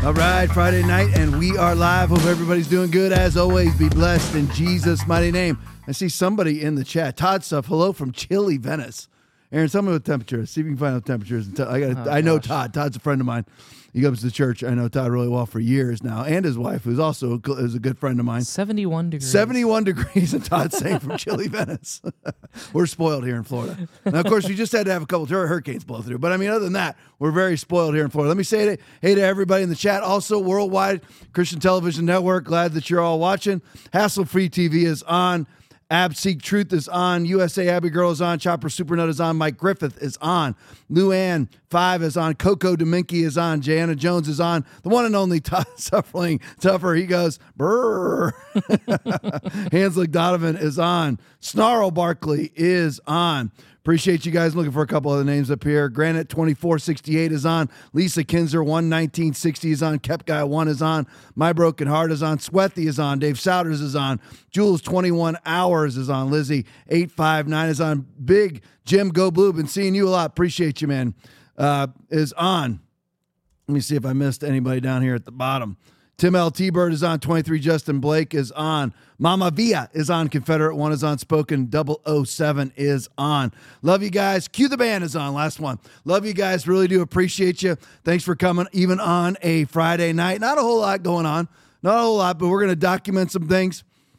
All right, Friday night, and we are live. Hope everybody's doing good. As always, be blessed in Jesus' mighty name. I see somebody in the chat. Todd Stuff, hello from chilly Venice. Aaron, tell me what temperature. See if you can find out temperatures. I know Todd. Todd's a friend of mine. He goes to church. I know Todd really well for years now, and his wife, who's also is a good friend of mine. 71 degrees. 71 degrees, and Todd's saying from chilly Venice. We're spoiled here in Florida. Now, of course, we just had to have a couple hurricanes blow through. But, I mean, other than that, we're very spoiled here in Florida. Let me say hey to everybody in the chat. Also, Worldwide Christian Television Network. Glad that you're all watching. Hassle-Free TV is on. Seek Truth is on. USA Abbey Girl is on. Chopper Supernut is on. Mike Griffith is on. Luann 5 is on. Coco Dominky is on. Jana Jones is on. The one and only Suffering Tougher. He goes, brrr. Hanslick Donovan is on. Snarl Barkley is on. Appreciate you guys. Looking for a couple other names up here. Granite 2468 is on. Lisa Kinzer 11960 is on. Kep Guy 1 is on. My Broken Heart is on. Sweaty is on. Dave Souders is on. Jules 21 Hours is on. Lizzie 859 is on. Big Jim Go Blue. Been seeing you a lot. Appreciate you, man. Is on. Let me see if I missed anybody down here at the bottom. Tim L. T-Bird is on. 23 Justin Blake is on. Mama Via is on. Confederate 1 is on. Spoken 007 is on. Love you guys. Cue the Band is on. Last one. Love you guys. Really do appreciate you. Thanks for coming even on a Friday night. Not a whole lot going on. Not a whole lot, but we're going to document some things.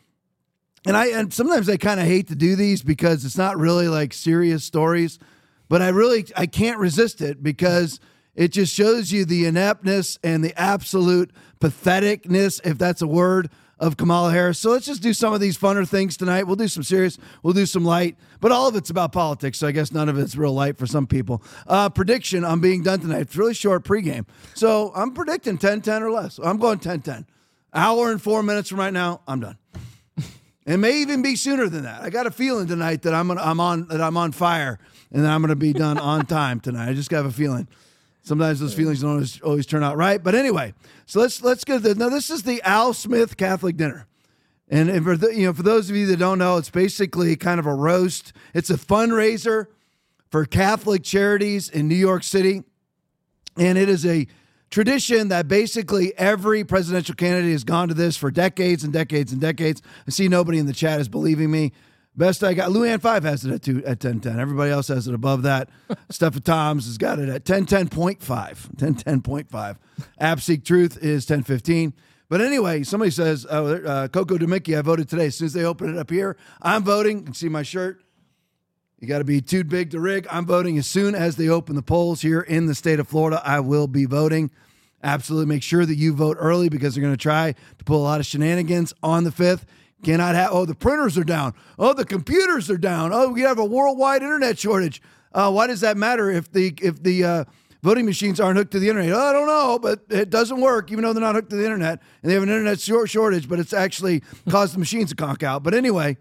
And sometimes I kind of hate to do these because it's not really like serious stories, but I can't resist it because it just shows you the ineptness and the absolute patheticness, if that's a word, of Kamala Harris. So let's just do some of these funner things tonight. We'll do some serious, we'll do some light, but all of it's about politics, so I guess none of it's real light for some people. Prediction on being done tonight. It's really short pregame. So I'm predicting 10-10 or less. I'm going 10-10. Hour and 4 minutes from right now, I'm done. It may even be sooner than that. I got a feeling tonight that I'm on fire and that I'm going to be done on time tonight. I just got a feeling. Sometimes those feelings don't always turn out right. But anyway, so let's get this. Now, this is the Al Smith Catholic Dinner. And for those of you that don't know, it's basically kind of a roast. It's a fundraiser for Catholic charities in New York City. And it is a tradition that basically every presidential candidate has gone to this for decades and decades and decades. I see nobody in the chat is believing me. Best I got, Luann 5 has it at 10-10. Everybody else has it above that. Steph Toms has got it at 10-10.5. 10-10.5. Seek Truth is 10-15. But anyway, somebody says, Coco Dominky, I voted today. As soon as they open it up here, I'm voting. You can see my shirt. You got to be too big to rig. I'm voting as soon as they open the polls here in the state of Florida. I will be voting. Absolutely make sure that you vote early because they're going to try to pull a lot of shenanigans on the 5th. Cannot have, the printers are down. The computers are down. We have a worldwide internet shortage. Why does that matter if the voting machines aren't hooked to the internet? I don't know, but it doesn't work, even though they're not hooked to the internet. And they have an internet shortage, but it's actually caused the machines to conk out. But anyway,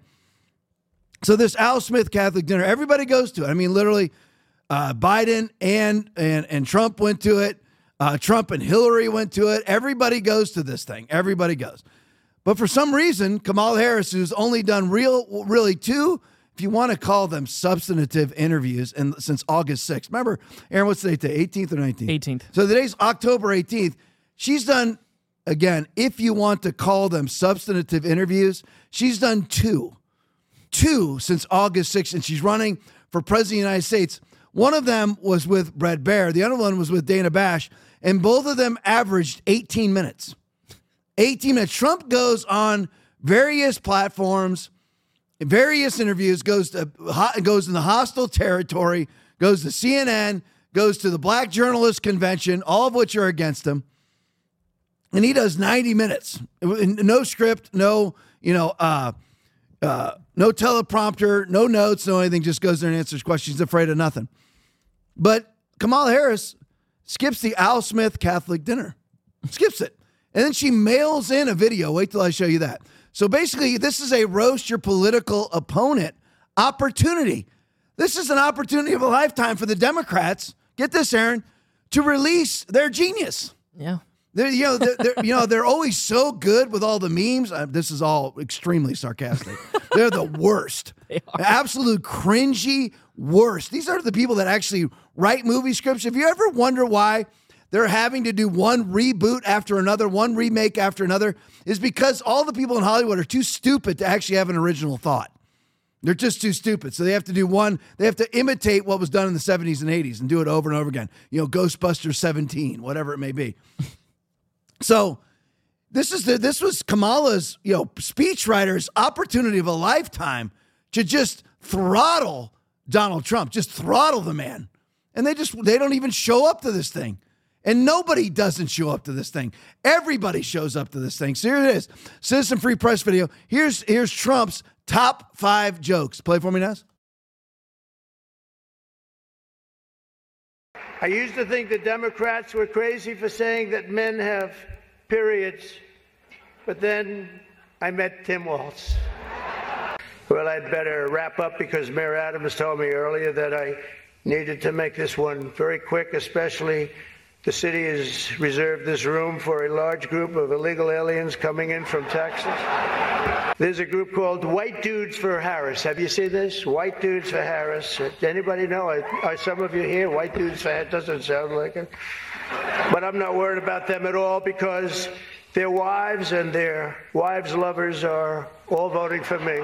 so this Al Smith Catholic Dinner, everybody goes to it. I mean, literally, Biden and Trump went to it. Trump and Hillary went to it. Everybody goes to this thing. Everybody goes. But for some reason, Kamala Harris, who's only done really 2, if you want to call them substantive interviews, since August 6th. Remember, Aaron, what's the date today? 18th or 19th? 18th. So today's October 18th. She's done, again, if you want to call them substantive interviews, she's done 2. 2 since August 6th, and she's running for president of the United States. One of them was with Bret Baier. The other one was with Dana Bash, and both of them averaged 18 minutes. 18 minutes. Trump goes on various platforms, various interviews, goes in the hostile territory, goes to CNN, goes to the Black Journalist Convention, all of which are against him. And he does 90 minutes. No script, no teleprompter, no notes, no anything, just goes there and answers questions, afraid of nothing. But Kamala Harris skips the Al Smith Catholic Dinner. Skips it. And then she mails in a video. Wait till I show you that. So basically, this is a roast your political opponent opportunity. This is an opportunity of a lifetime for the Democrats. Get this, Aaron, to release their genius. Yeah. They're always so good with all the memes. This is all extremely sarcastic. They're the worst. They are. Absolute cringy worst. These are the people that actually write movie scripts. If you ever wonder why they're having to do one reboot after another, one remake after another, is because all the people in Hollywood are too stupid to actually have an original thought. They're just too stupid. So they have to do one, they have to imitate what was done in the 70s and 80s and do it over and over again. You know, Ghostbusters 17, whatever it may be. So this was Kamala's, speechwriter's opportunity of a lifetime to just throttle Donald Trump, just throttle the man. And they don't even show up to this thing. And nobody doesn't show up to this thing. Everybody shows up to this thing. So here it is. Citizen Free Press video. Here's Trump's top 5 jokes. Play for me, Naz. I used to think the Democrats were crazy for saying that men have periods, but then I met Tim Walz. Well, I'd better wrap up because Mayor Adams told me earlier that I needed to make this one very quick, especially the city has reserved this room for a large group of illegal aliens coming in from Texas. There's a group called White Dudes for Harris. Have you seen this? White Dudes for Harris. Anybody know? Are some of you here? White Dudes for Harris. Doesn't sound like it. But I'm not worried about them at all because their wives and their wives' lovers are all voting for me.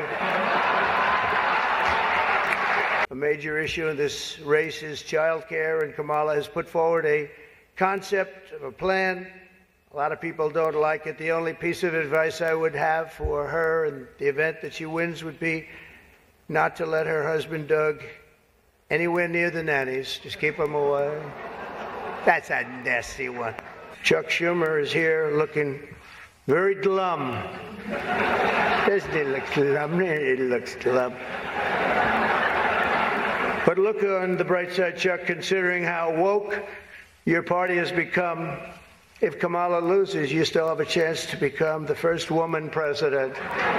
A major issue in this race is child care, and Kamala has put forward a concept of a plan. A lot of people don't like it. The only piece of advice I would have for her in the event that she wins would be not to let her husband, Doug, anywhere near the nannies. Just keep him away. That's a nasty one. Chuck Schumer is here looking very glum. Doesn't he look glum? He looks glum. But look on the bright side, Chuck, considering how woke your party has become. If Kamala loses, you still have a chance to become the first woman president.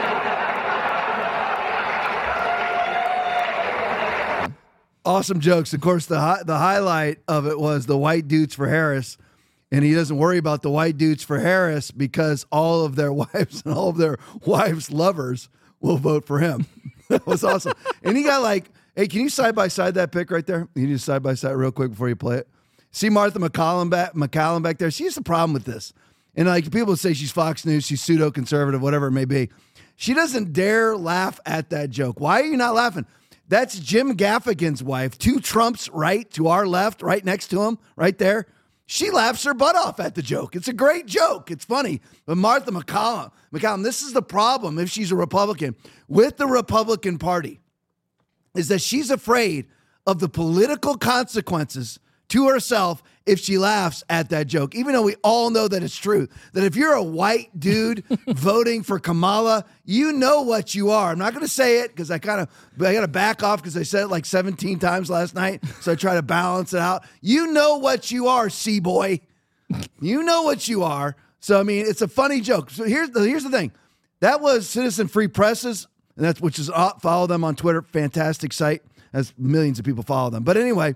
Awesome jokes. Of course, the highlight of it was the White Dudes for Harris. And he doesn't worry about the White Dudes for Harris because all of their wives and all of their wives' lovers will vote for him. That was awesome. And he got like, hey, can you side-by-side that pic right there? You just side-by-side real quick before you play it. See Martha McCallum back there? She has a problem with this. And like people say she's Fox News, she's pseudo-conservative, whatever it may be. She doesn't dare laugh at that joke. Why are you not laughing? That's Jim Gaffigan's wife, 2 Trumps right to our left, right next to him, right there. She laughs her butt off at the joke. It's a great joke. It's funny. But Martha McCallum, this is the problem if she's a Republican with the Republican Party, is that she's afraid of the political consequences to herself if she laughs at that joke, even though we all know that it's true, that if you're a white dude voting for Kamala, you know what you are. I'm not going to say it because I got to back off because I said it like 17 times last night, so I try to balance it out. You know what you are, C-boy. You know what you are. So, I mean, it's a funny joke. So here's the thing. That was Citizen Free Presses, and which is follow them on Twitter. Fantastic site. As millions of people follow them. But anyway,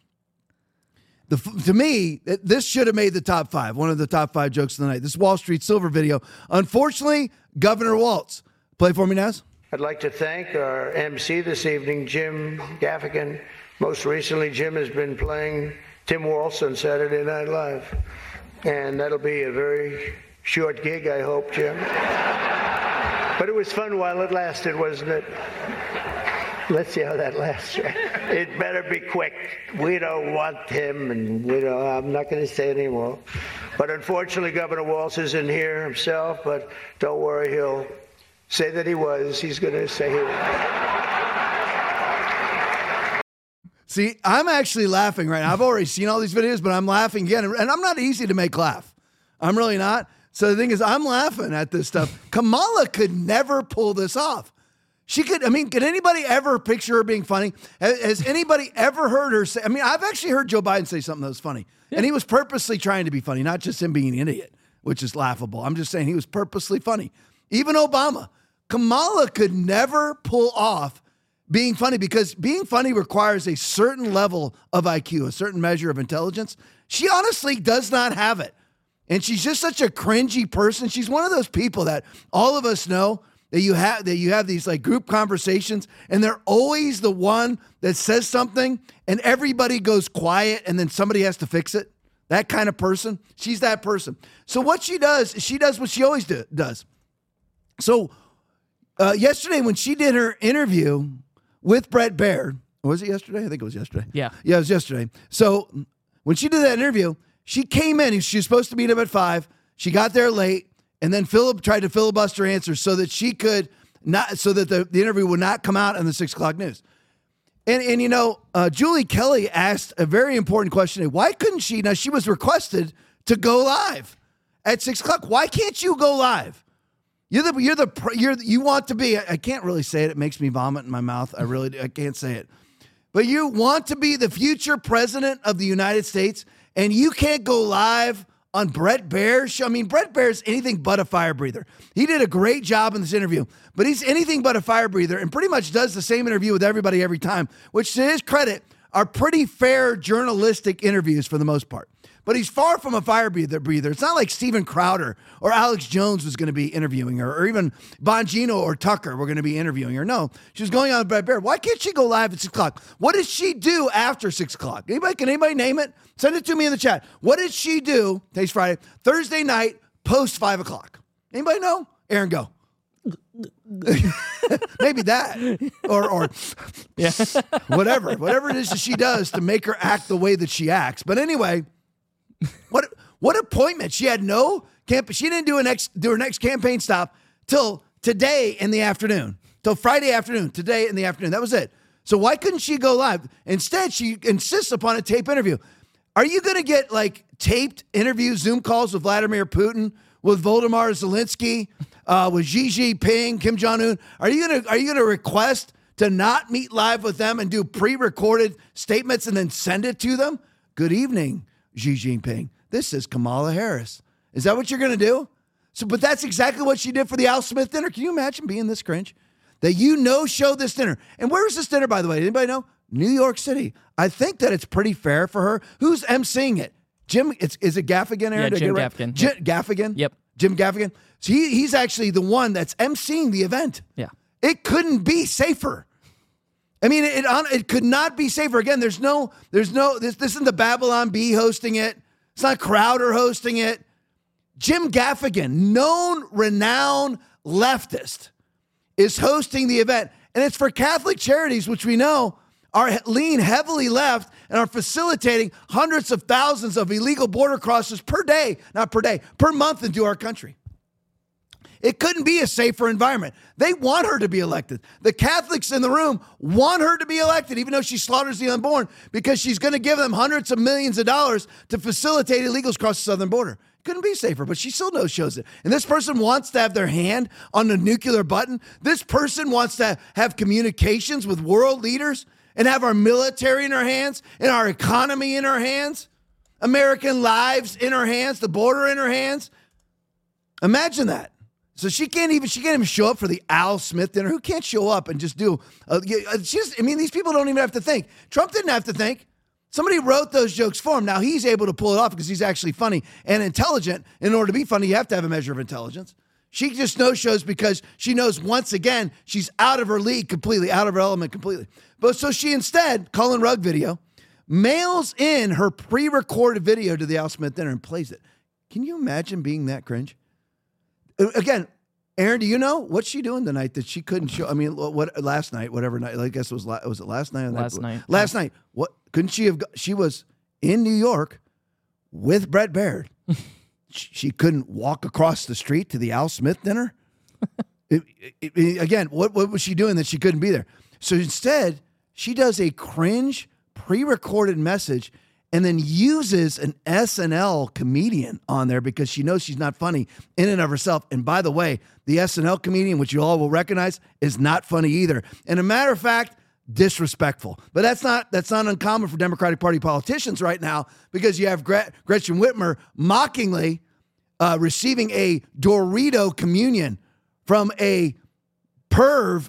to me, this should have made the top 5, one of the top 5 jokes of the night. This Wall Street Silver video. Unfortunately, Governor Walz. Play for me, Naz. I'd like to thank our MC this evening, Jim Gaffigan. Most recently, Jim has been playing Tim Walz on Saturday Night Live. And that'll be a very short gig, I hope, Jim. But it was fun while it lasted, wasn't it? Let's see how that lasts. It better be quick. We don't want him, and I'm not going to say anymore. But unfortunately, Governor Walz isn't here himself, but don't worry, he'll say that he was. He's going to say he was. See, I'm actually laughing right now. I've already seen all these videos, but I'm laughing again. And I'm not easy to make laugh. I'm really not. So the thing is, I'm laughing at this stuff. Kamala could never pull this off. She could, could anybody ever picture her being funny? Has anybody ever heard her say, I've actually heard Joe Biden say something that was funny. Yeah. And he was purposely trying to be funny, not just him being an idiot, which is laughable. I'm just saying he was purposely funny. Even Obama. Kamala could never pull off being funny because being funny requires a certain level of IQ, a certain measure of intelligence. She honestly does not have it. And she's just such a cringy person. She's one of those people that all of us know that you have these like group conversations and they're always the one that says something and everybody goes quiet and then somebody has to fix it. that kind of person. She's that person. So what she does what she always does. So yesterday when she did her interview with Brett Baird, or was it yesterday? I think it was yesterday. Yeah, it was yesterday. So when she did that interview, she came in. She was supposed to meet him at 5. She got there late, and then Philip tried to filibuster answers so that she could not, so that the interview would not come out on the 6 o'clock news. And Julie Kelly asked a very important question. Why couldn't she? Now, she was requested to go live at 6 o'clock. Why can't you go live? You want to be, I can't really say it. It makes me vomit in my mouth. I can't say it. But you want to be the future president of the United States, and you can't go live on Brett Baer's show. I mean, Brett Baer's anything but a fire breather. He did a great job in this interview, but he's anything but a fire breather and pretty much does the same interview with everybody every time, which to his credit are pretty fair journalistic interviews for the most part. But he's far from a fire breather. It's not like Steven Crowder or Alex Jones was going to be interviewing her, or even Bongino or Tucker were going to be interviewing her. No, she was going on with Brett Baird. Why can't she go live at 6 o'clock? What does she do after 6 o'clock? Can anybody name it? Send it to me in the chat. What did she do, today's Friday, Thursday night, post 5 o'clock? Anybody know? Aaron, go. Maybe that, or yeah. whatever it is that she does to make her act the way that she acts. But anyway, what appointment? She had no camp. She didn't do her next campaign stop till today in the afternoon, till Friday afternoon. Today in the afternoon, that was it. So why couldn't she go live? Instead, she insists upon a tape interview. Are you going to get like taped interviews, Zoom calls with Vladimir Putin, with Volodymyr Zelensky, with Xi Jinping, Kim Jong-un? Are you gonna request to not meet live with them and do pre-recorded statements and then send it to them? Good evening, Xi Jinping. This is Kamala Harris. Is that what you're gonna do? But that's exactly what she did for the Al Smith dinner. Can you imagine being this cringe? That show this dinner. And where is this dinner, by the way? Anybody know? New York City. I think that it's pretty fair for her. Who's emceeing it? Jim, is it Gaffigan, Aaron? Yeah, Jim Gaffigan. Gaffigan? Yep. Jim Gaffigan. So he's actually the one that's emceeing the event. Yeah. It couldn't be safer. I mean, it could not be safer. Again, this isn't the Babylon Bee hosting it. It's not Crowder hosting it. Jim Gaffigan, known, renowned leftist, is hosting the event. And it's for Catholic Charities, which we know lean heavily left and are facilitating hundreds of thousands of illegal border crosses per month into our country. It couldn't be a safer environment. They want her to be elected. The Catholics in the room want her to be elected, even though she slaughters the unborn, because she's going to give them hundreds of millions of dollars to facilitate illegals across the southern border. Couldn't be safer, but she still shows it. And this person wants to have their hand on the nuclear button. This person wants to have communications with world leaders and have our military in our hands and our economy in our hands, American lives in her hands, the border in her hands. Imagine that. So she can't even show up for the Al Smith dinner. Who can't show up and just do? These people don't even have to think. Trump didn't have to think. Somebody wrote those jokes for him. Now he's able to pull it off because he's actually funny and intelligent. In order to be funny, you have to have a measure of intelligence. She just no-shows because she knows once again she's out of her league completely, out of her element completely. But so she instead, Cullen Rugg video, mails in her pre-recorded video to the Al Smith dinner and plays it. Can you imagine being that cringe? Again, Aaron, do you know what's she doing tonight that she couldn't show? I mean, last night, whatever night? I guess it was it last night? Last night. What couldn't she have? She was in New York with Brett Baird. She couldn't walk across the street to the Al Smith dinner. Again, what was she doing that she couldn't be there? So instead, she does a cringe pre-recorded message and then uses an SNL comedian on there because she knows she's not funny in and of herself. And by the way, the SNL comedian, which you all will recognize, is not funny either. And a matter of fact, disrespectful. But that's not uncommon for Democratic Party politicians right now, because you have Gretchen Whitmer mockingly receiving a Dorito communion from a perv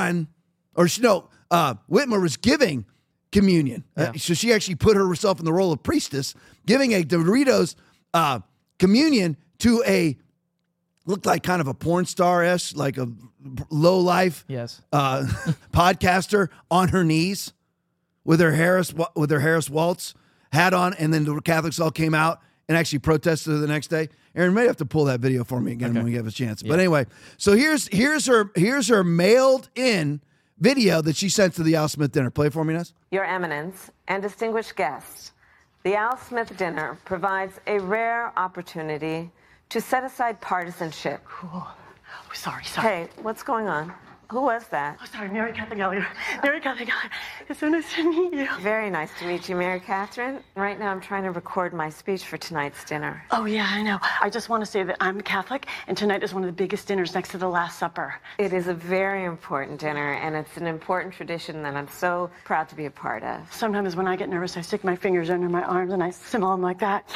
Whitmer was giving communion. Yeah. So she actually put herself in the role of priestess, giving a Doritos communion to looked like kind of a porn star-esque, like a low-life podcaster on her knees with her Harris Waltz hat on, and then the Catholics all came out and actually protested the next day. Aaron may have to pull that video for me again when we have a chance. Yeah. But anyway, so here's her mailed in video that she sent to the Al Smith dinner. Play it for me, Ness. Your Eminence and distinguished guests, the Al Smith dinner provides a rare opportunity to set aside partisanship. Oh, sorry. Hey, what's going on? Who was that? Oh, sorry, Mary Catherine Elliott. Mary Catherine Elliott. It's so nice to meet you. Very nice to meet you, Mary Catherine. Right now I'm trying to record my speech for tonight's dinner. Oh, yeah, I know. I just want to say that I'm Catholic, and tonight is one of the biggest dinners next to the Last Supper. It is a very important dinner, and it's an important tradition that I'm so proud to be a part of. Sometimes when I get nervous, I stick my fingers under my arms and I simmer them like that.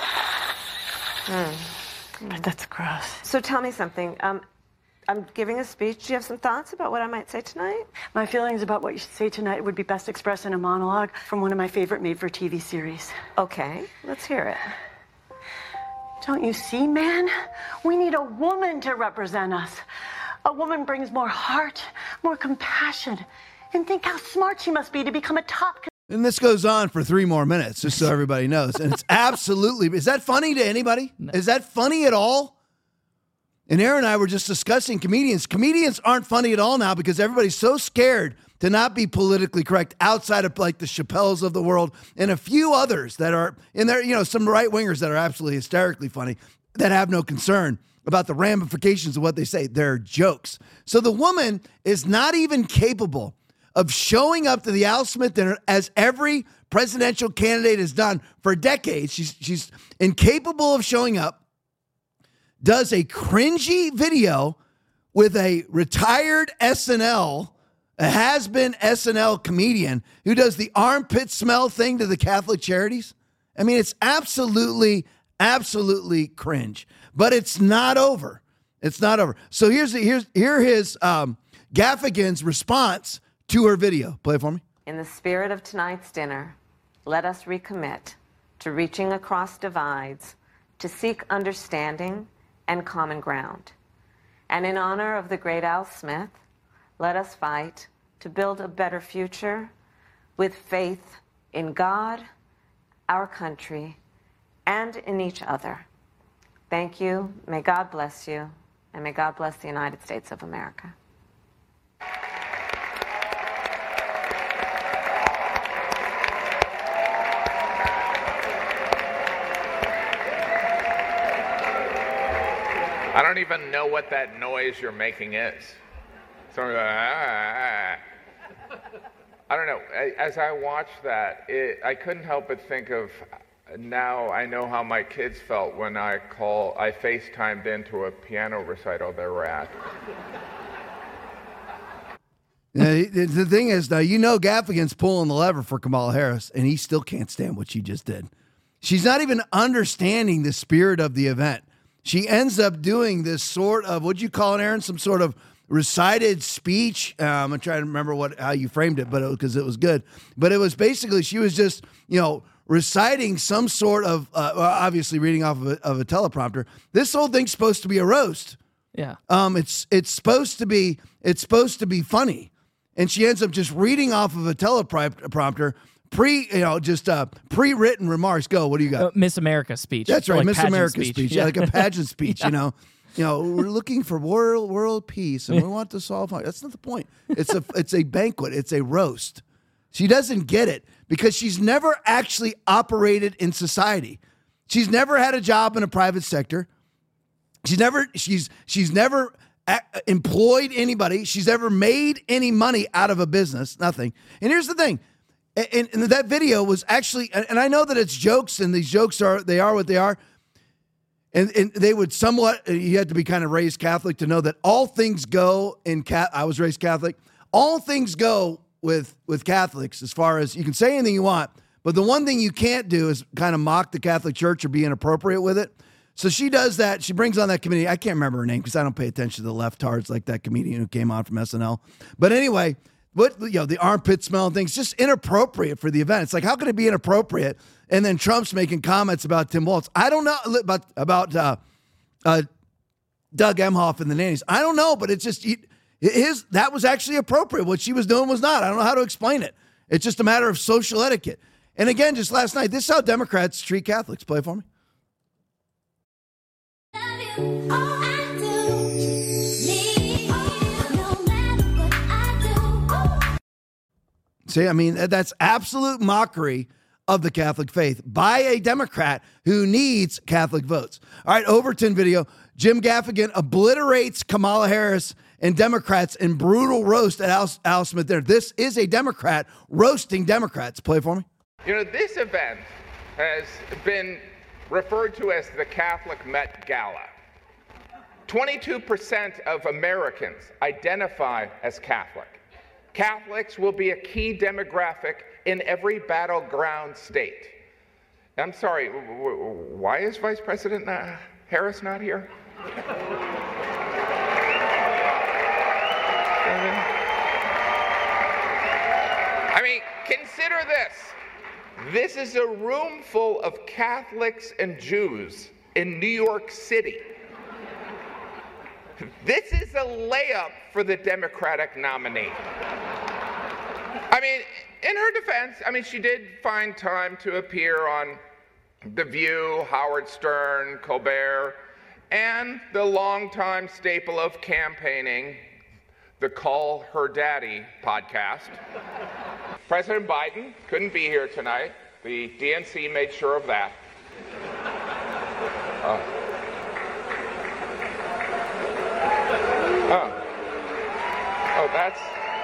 But that's gross. So tell me something. I'm giving a speech. Do you have some thoughts about what I might say tonight? My feelings about what you should say tonight would be best expressed in a monologue from one of my favorite made-for-TV series. Okay, let's hear it. Don't you see, man? We need a woman to represent us. A woman brings more heart, more compassion. And think how smart she must be to become a top... And this goes on for 3 more minutes, just so everybody knows. And it's absolutely... Is that funny to anybody? No. Is that funny at all? And Aaron and I were just discussing comedians. Comedians aren't funny at all now because everybody's so scared to not be politically correct outside of like the Chappelles of the world and a few others that are in there, you know, some right-wingers that are absolutely hysterically funny that have no concern about the ramifications of what they say. They're jokes. So the woman is not even capable of showing up to the Al Smith dinner as every presidential candidate has done for decades. She's incapable of showing up. Does a cringy video with a retired SNL, a has-been SNL comedian who does the armpit smell thing to the Catholic charities. I mean, it's absolutely cringe. But it's not over. It's not over. So here's his Gaffigan's response to her video. Play it for me. In the spirit of tonight's dinner, let us recommit to reaching across divides, to seek understanding and common ground. And in honor of the great Al Smith, let us fight to build a better future with faith in God, our country, and in each other. Thank you. May God bless you, and may God bless the United States of America. I don't even know what that noise you're making is. So I don't know. As I watched that, I couldn't help but think of, now I know how my kids felt when I FaceTimed into a piano recital they were at. The thing is, now, you know Gaffigan's pulling the lever for Kamala Harris, and he still can't stand what she just did. She's not even understanding the spirit of the event. She ends up doing this sort of, what'd you call it, Aaron? Some sort of recited speech. I'm trying to remember how you framed it, but because it was good. But it was basically, she was just, reciting some sort of, obviously reading off of a teleprompter. This whole thing's supposed to be a roast. Yeah. It's supposed to be funny, and she ends up just reading off of a teleprompter. Pre-written remarks. Go. What do you got? Miss America speech. That's right, like Miss America speech. Yeah, like a pageant speech. Yeah. We're looking for world peace, and we want to solve. That's not the point. It's a banquet. It's a roast. She doesn't get it because she's never actually operated in society. She's never had a job in a private sector. She's never employed anybody. She's never made any money out of a business. Nothing. And here's the thing. And that video was actually, and I know that it's jokes, and these jokes are what they are. And they would somewhat, you had to be kind of raised Catholic to know that all things go I was raised Catholic. All things go with Catholics as far as you can say anything you want, but the one thing you can't do is kind of mock the Catholic Church or be inappropriate with it. So she does that. She brings on that comedian. I can't remember her name because I don't pay attention to the leftards like that comedian who came on from SNL. But anyway, the armpit smell thing, it's just inappropriate for the event. It's like, how can it be inappropriate? And then Trump's making comments about Tim Walz. I don't know about Doug Emhoff and the nannies. I don't know, but it's just that was actually appropriate. What she was doing was not. I don't know how to explain it. It's just a matter of social etiquette. And again, just last night, this is how Democrats treat Catholics. Play it for me. See, I mean, that's absolute mockery of the Catholic faith by a Democrat who needs Catholic votes. All right, Overton video. Jim Gaffigan obliterates Kamala Harris and Democrats in brutal roast at Al Smith there. This is a Democrat roasting Democrats. Play for me. You know, this event has been referred to as the Catholic Met Gala. 22% of Americans identify as Catholic. Catholics will be a key demographic in every battleground state. I'm sorry, why is Vice President Harris not here? I mean, consider this. This is a room full of Catholics and Jews in New York City. This is a layup for the Democratic nominee. I mean, in her defense, I mean, she did find time to appear on The View, Howard Stern, Colbert, and the longtime staple of campaigning, the Call Her Daddy podcast. President Biden couldn't be here tonight. The DNC made sure of that. That's...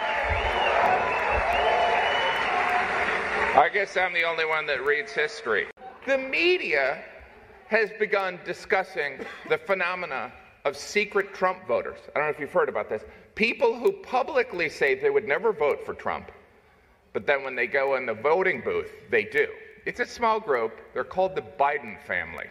I guess I'm the only one that reads history. The media has begun discussing the phenomena of secret Trump voters. I don't know if you've heard about this. People who publicly say they would never vote for Trump, but then when they go in the voting booth, they do. It's a small group. They're called the Biden family.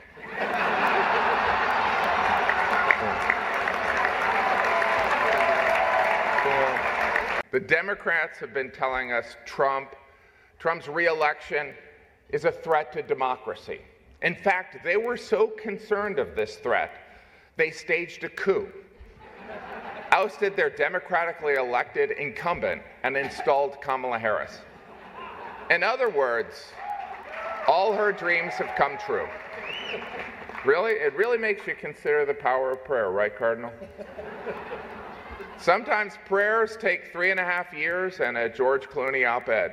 The Democrats have been telling us Trump's re-election is a threat to democracy. In fact, they were so concerned of this threat, they staged a coup, ousted their democratically elected incumbent, and installed Kamala Harris. In other words, all her dreams have come true. Really? It really makes you consider the power of prayer, right, Cardinal? Sometimes prayers take 3.5 years and a George Clooney op-ed.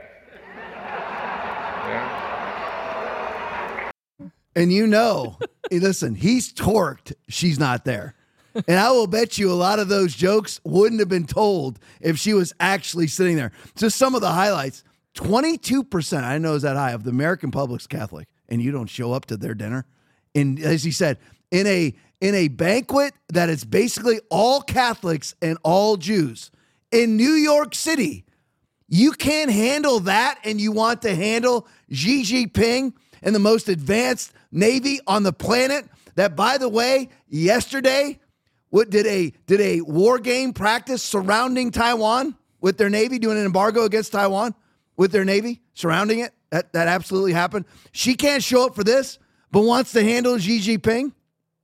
Yeah. And you know, listen, he's torqued. She's not there. And I will bet you a lot of those jokes wouldn't have been told if she was actually sitting there. Just some of the highlights. 22%, I know is that high, of the American public's Catholic, and you don't show up to their dinner. And as he said, in a banquet that is basically all Catholics and all Jews in New York City, you can't handle that, and you want to handle Xi Jinping and the most advanced Navy on the planet that, by the way, yesterday did a war game practice surrounding Taiwan with their Navy, doing an embargo against Taiwan with their Navy surrounding it. That absolutely happened. She can't show up for this, but wants to handle Xi Jinping.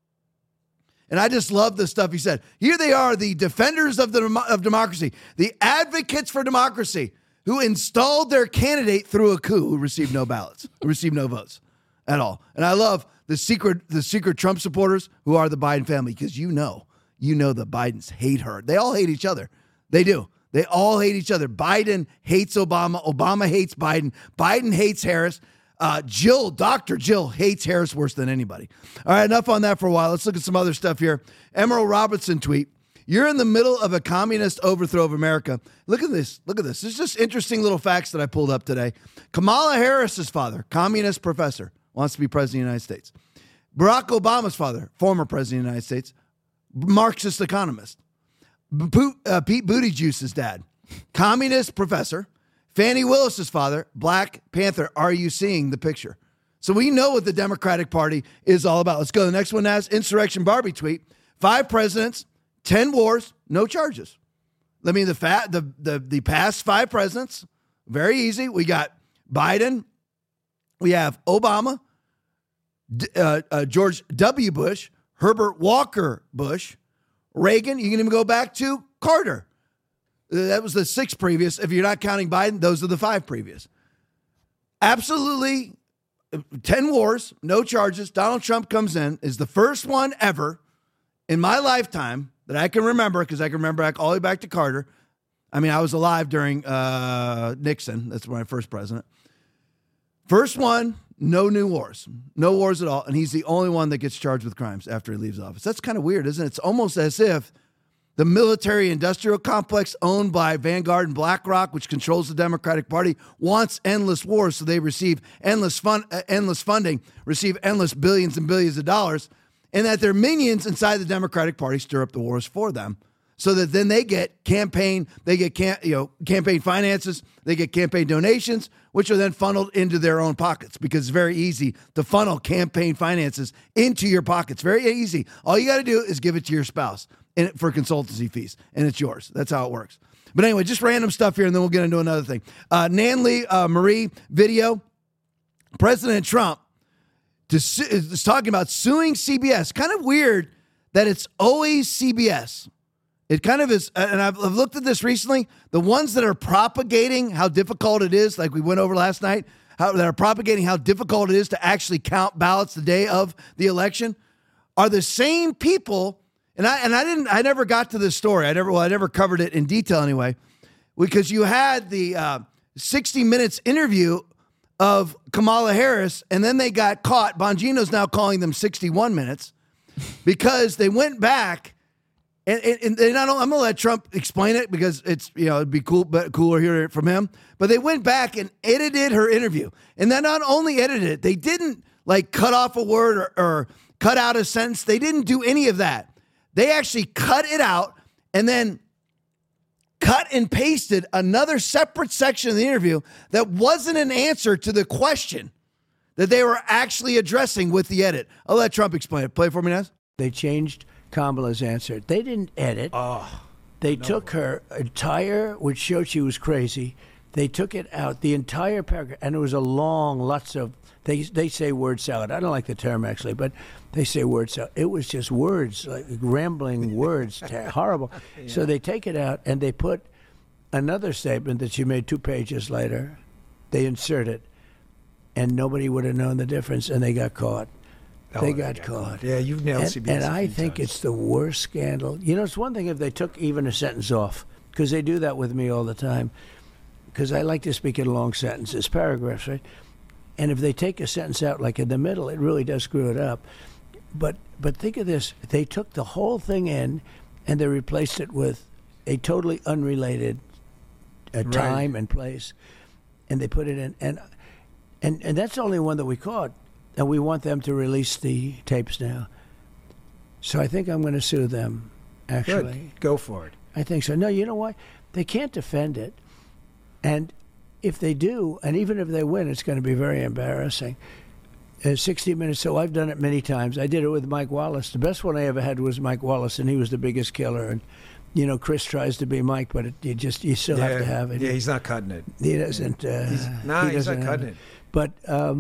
And I just love the stuff he said. Here they are, the defenders of democracy, the advocates for democracy, who installed their candidate through a coup, who received no ballots, who received no votes at all. And I love the secret Trump supporters who are the Biden family, because you know the Bidens hate her. They all hate each other. They do. They all hate each other. Biden hates Obama. Obama hates Biden. Biden hates Harris. Dr. Jill hates Harris worse than anybody. All right, enough on that for a while. Let's look at some other stuff here. Emerald Robertson tweet. You're in the middle of a communist overthrow of America. Look at this. Look at this. This is just interesting little facts that I pulled up today. Kamala Harris's father, communist professor, wants to be president of the United States. Barack Obama's father, former president of the United States, Marxist economist. Pete Buttigieg's dad, communist professor. Fannie Willis's father, Black Panther. Are you seeing the picture? So we know what the Democratic Party is all about. Let's go to the next one. As Insurrection Barbie tweet: 5 presidents, 10 wars, no charges. I mean, the past 5 presidents, very easy. We got Biden, we have Obama, George W. Bush, Herbert Walker Bush, Reagan. You can even go back to Carter. That was the 6 previous. If you're not counting Biden, those are the 5 previous. Absolutely 10 wars, no charges. Donald Trump comes in, is the first one ever in my lifetime that I can remember, because I can remember back all the way back to Carter. I mean, I was alive during Nixon. That's my first president. First one, no new wars. No wars at all. And he's the only one that gets charged with crimes after he leaves office. That's kind of weird, isn't it? It's almost as if the military-industrial complex owned by Vanguard and BlackRock, which controls the Democratic Party, wants endless wars, so they receive endless funding, receive endless billions and billions of dollars, and that their minions inside the Democratic Party stir up the wars for them, so that then they get campaign finances, they get campaign donations, which are then funneled into their own pockets, because it's very easy to funnel campaign finances into your pockets. Very easy. All you got to do is give it to your spouse for consultancy fees, and it's yours. That's how it works. But anyway, just random stuff here, and then we'll get into another thing. Nanli Marie video. President Trump is talking about suing CBS. Kind of weird that it's always CBS. It kind of is, and I've looked at this recently. The ones that are propagating how difficult it is, like we went over last night, that are propagating how difficult it is to actually count ballots the day of the election, are the same people. And I never got to this story. I never covered it in detail anyway, because you had the 60 Minutes interview of Kamala Harris, and then they got caught. Bongino's now calling them 61 Minutes because they went back. And I'm going to let Trump explain it, because it's, it'd be cooler hearing it from him. But they went back and edited her interview. And then not only edited it, they didn't like cut off a word or cut out a sentence. They didn't do any of that. They actually cut it out and then cut and pasted another separate section of the interview that wasn't an answer to the question that they were actually addressing with the edit. I'll let Trump explain it. Play it for me, Naz. They changed Kamala's answer. They didn't edit. They took her entire, which showed she was crazy. They took it out, the entire paragraph, and it was a long, lots of, they say word salad. I don't like the term, actually, but they say word salad. It was just words, like rambling words, horrible. Yeah. So they take it out, and they put another statement that she made 2 pages later. They insert it, and nobody would have known the difference, and they got caught. They got caught. Yeah, you've nailed CBS. And I think it's the worst scandal. It's one thing if they took even a sentence off, because they do that with me all the time, because I like to speak in long sentences, paragraphs, right? And if they take a sentence out, like in the middle, it really does screw it up. But think of this. They took the whole thing in, and they replaced it with a totally unrelated time and place, and they put it in. And that's the only one that we caught. And we want them to release the tapes now. So I think I'm going to sue them, actually. Good. Go for it. I think so. No, you know why? They can't defend it. And if they do, and even if they win, it's going to be very embarrassing. 60 Minutes, so I've done it many times. I did it with Mike Wallace. The best one I ever had was Mike Wallace, and he was the biggest killer. And, Chris tries to be Mike, but you still have to have it. Yeah, he's not cutting it. He doesn't. He's not cutting it. But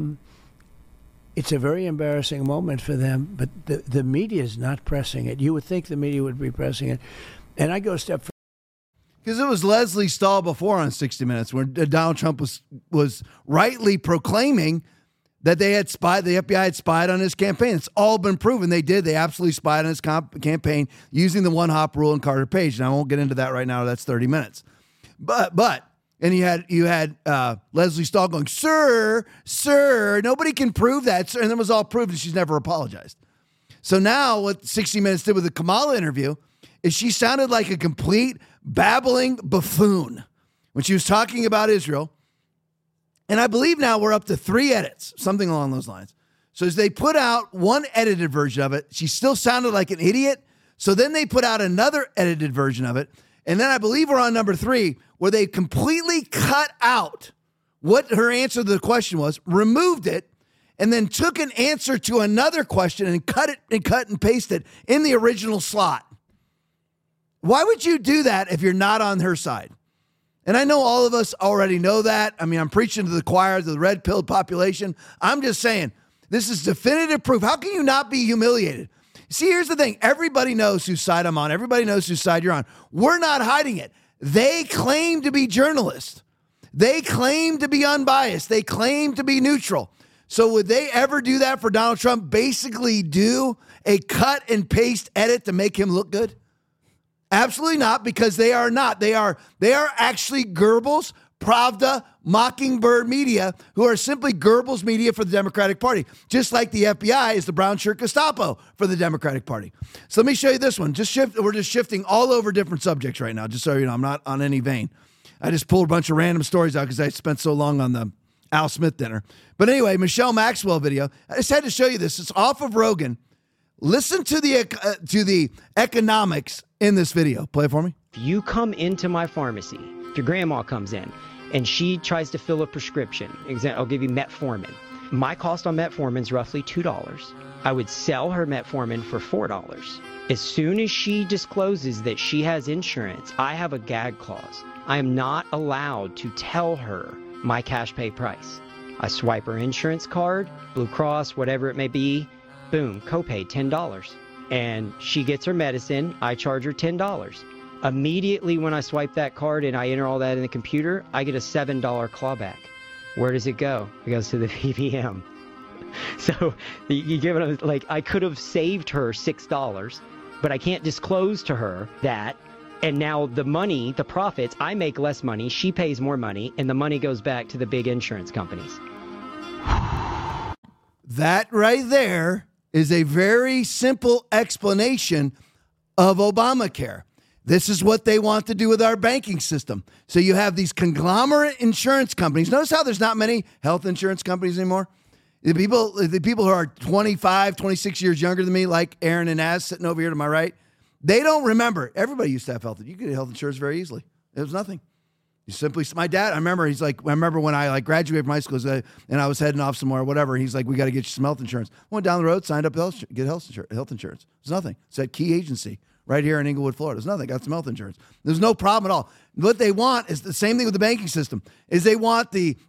it's a very embarrassing moment for them, but the media is not pressing it. You would think the media would be pressing it. And I go a step further. Because it was Leslie Stahl before on 60 Minutes, where Donald Trump was rightly proclaiming that they had spied, the FBI had spied on his campaign. It's all been proven. They did. They absolutely spied on his campaign using the one-hop rule and Carter Page. And I won't get into that right now. That's 30 minutes. But and you had Leslie Stahl going, sir, nobody can prove that. And it was all proved, and she's never apologized. So now what 60 Minutes did with the Kamala interview is she sounded like a complete babbling buffoon when she was talking about Israel. And I believe now we're up to 3 edits, something along those lines. So as they put out one edited version of it, she still sounded like an idiot. So then they put out another edited version of it. And then I believe we're on number 3, where they completely cut out what her answer to the question was, removed it, and then took an answer to another question and cut and pasted in the original slot. Why would you do that if you're not on her side? And I know all of us already know that. I mean, I'm preaching to the choir, to the red-pilled population. I'm just saying, this is definitive proof. How can you not be humiliated? See, here's the thing. Everybody knows whose side I'm on. Everybody knows whose side you're on. We're not hiding it. They claim to be journalists. They claim to be unbiased. They claim to be neutral. So would they ever do that for Donald Trump? Basically do a cut and paste edit to make him look good? Absolutely not, because they are not. They are actually Goebbels, Pravda, Mockingbird media, who are simply Goebbels media for the Democratic Party, just like the FBI is the brown shirt Gestapo for the Democratic Party. So let me show you this one. We're just shifting all over different subjects right now, just so you know, I'm not on any vein. I just pulled a bunch of random stories out because I spent so long on the Al Smith dinner. But anyway, Michelle Maxwell video. I just had to show you this. It's off of Rogan. Listen to the economics in this video. Play it for me. If you come into my pharmacy, if your grandma comes in and she tries to fill a prescription, I'll give you metformin. My cost on metformin is roughly $2. I would sell her metformin for $4. As soon as she discloses that she has insurance, I have a gag clause. I am not allowed to tell her my cash pay price. I swipe her insurance card, Blue Cross, whatever it may be, boom, copay $10. And she gets her medicine, I charge her $10. Immediately when I swipe that card and I enter all that in the computer, I get a $7 clawback. Where does it go? It goes to the PBM. So you give it, like, I could have saved her $6, but I can't disclose to her that. And now the money, the profits, I make less money, she pays more money, and the money goes back to the big insurance companies. That right there is a very simple explanation of Obamacare. This is what they want to do with our banking system. So you have these conglomerate insurance companies. Notice how there's not many health insurance companies anymore? The people who are 25, 26 years younger than me, like Aaron and Az sitting over here to my right, they don't remember. Everybody used to have health. You could get health insurance very easily. It was nothing. You simply, my dad, I remember when I graduated from high school and I was heading off somewhere or whatever. He's like, we got to get you some health insurance. Went down the road, signed up, get health insurance. It was nothing. It's at Key Agency right here in Inglewood, Florida. It's nothing. Got some health insurance. There's no problem at all. What they want is the same thing with the banking system. Is they want the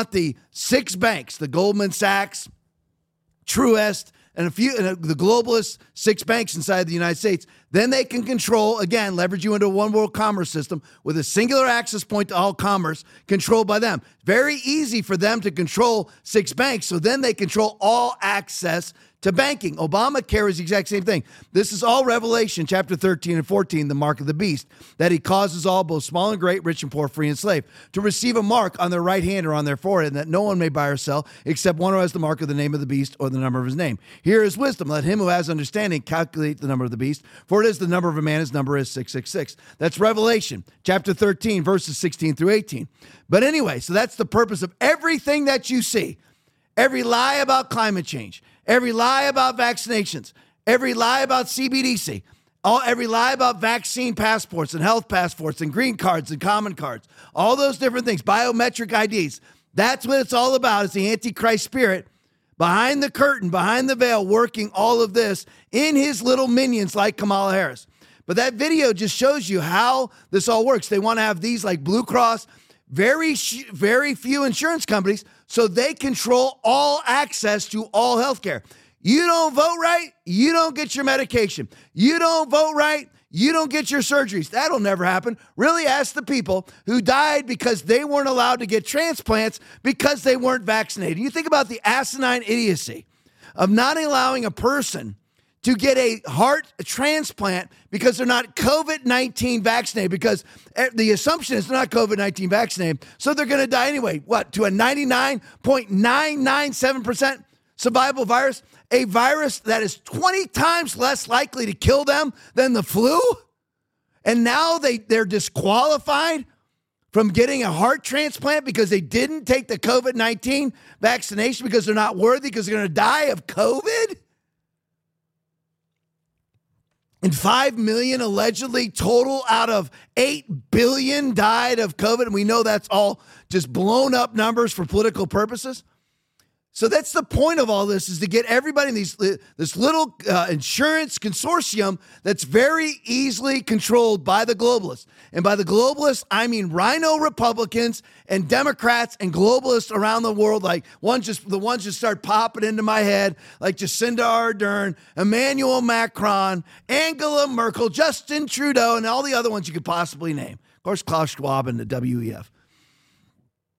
6 banks, the Goldman Sachs, Truist, and the globalist 6 banks inside the United States. Then they can control, again, leverage you into a one world commerce system with a singular access point to all commerce controlled by them. Very easy for them to control 6 banks, so then they control all access to banking. Obamacare is the exact same thing. This is all Revelation, chapter 13 and 14, the mark of the beast, that he causes all, both small and great, rich and poor, free and slave, to receive a mark on their right hand or on their forehead, and that no one may buy or sell except one who has the mark of the name of the beast or the number of his name. Here is wisdom. Let him who has understanding calculate the number of the beast, for it is the number of a man, his number is 666. That's Revelation, chapter 13, verses 16 through 18. But anyway, so that's the purpose of everything that you see. Every lie about climate change, every lie about vaccinations, every lie about CBDC, every lie about vaccine passports and health passports and green cards and common cards, all those different things, biometric IDs. That's what it's all about. It's the Antichrist spirit behind the curtain, behind the veil, working all of this in his little minions like Kamala Harris. But that video just shows you how this all works. They want to have these like Blue Cross, very few insurance companies, so they control all access to all healthcare. You don't vote right, you don't get your medication. You don't vote right, you don't get your surgeries. That'll never happen. Really ask the people who died because they weren't allowed to get transplants because they weren't vaccinated. You think about the asinine idiocy of not allowing a person to get a heart transplant because they're not COVID-19 vaccinated, because the assumption is they're not COVID-19 vaccinated, so they're going to die anyway. What, to a 99.997% survival virus? A virus that is 20 times less likely to kill them than the flu? And now they're disqualified from getting a heart transplant because they didn't take the COVID-19 vaccination because they're not worthy, because they're going to die of COVID? And 5 million allegedly total out of 8 billion died of COVID. And we know that's all just blown up numbers for political purposes. So that's the point of all this, is to get everybody in this little insurance consortium that's very easily controlled by the globalists. And by the globalists, I mean rhino Republicans and Democrats and globalists around the world. Like the ones just start popping into my head, like Jacinda Ardern, Emmanuel Macron, Angela Merkel, Justin Trudeau, and all the other ones you could possibly name. Of course, Klaus Schwab and the WEF.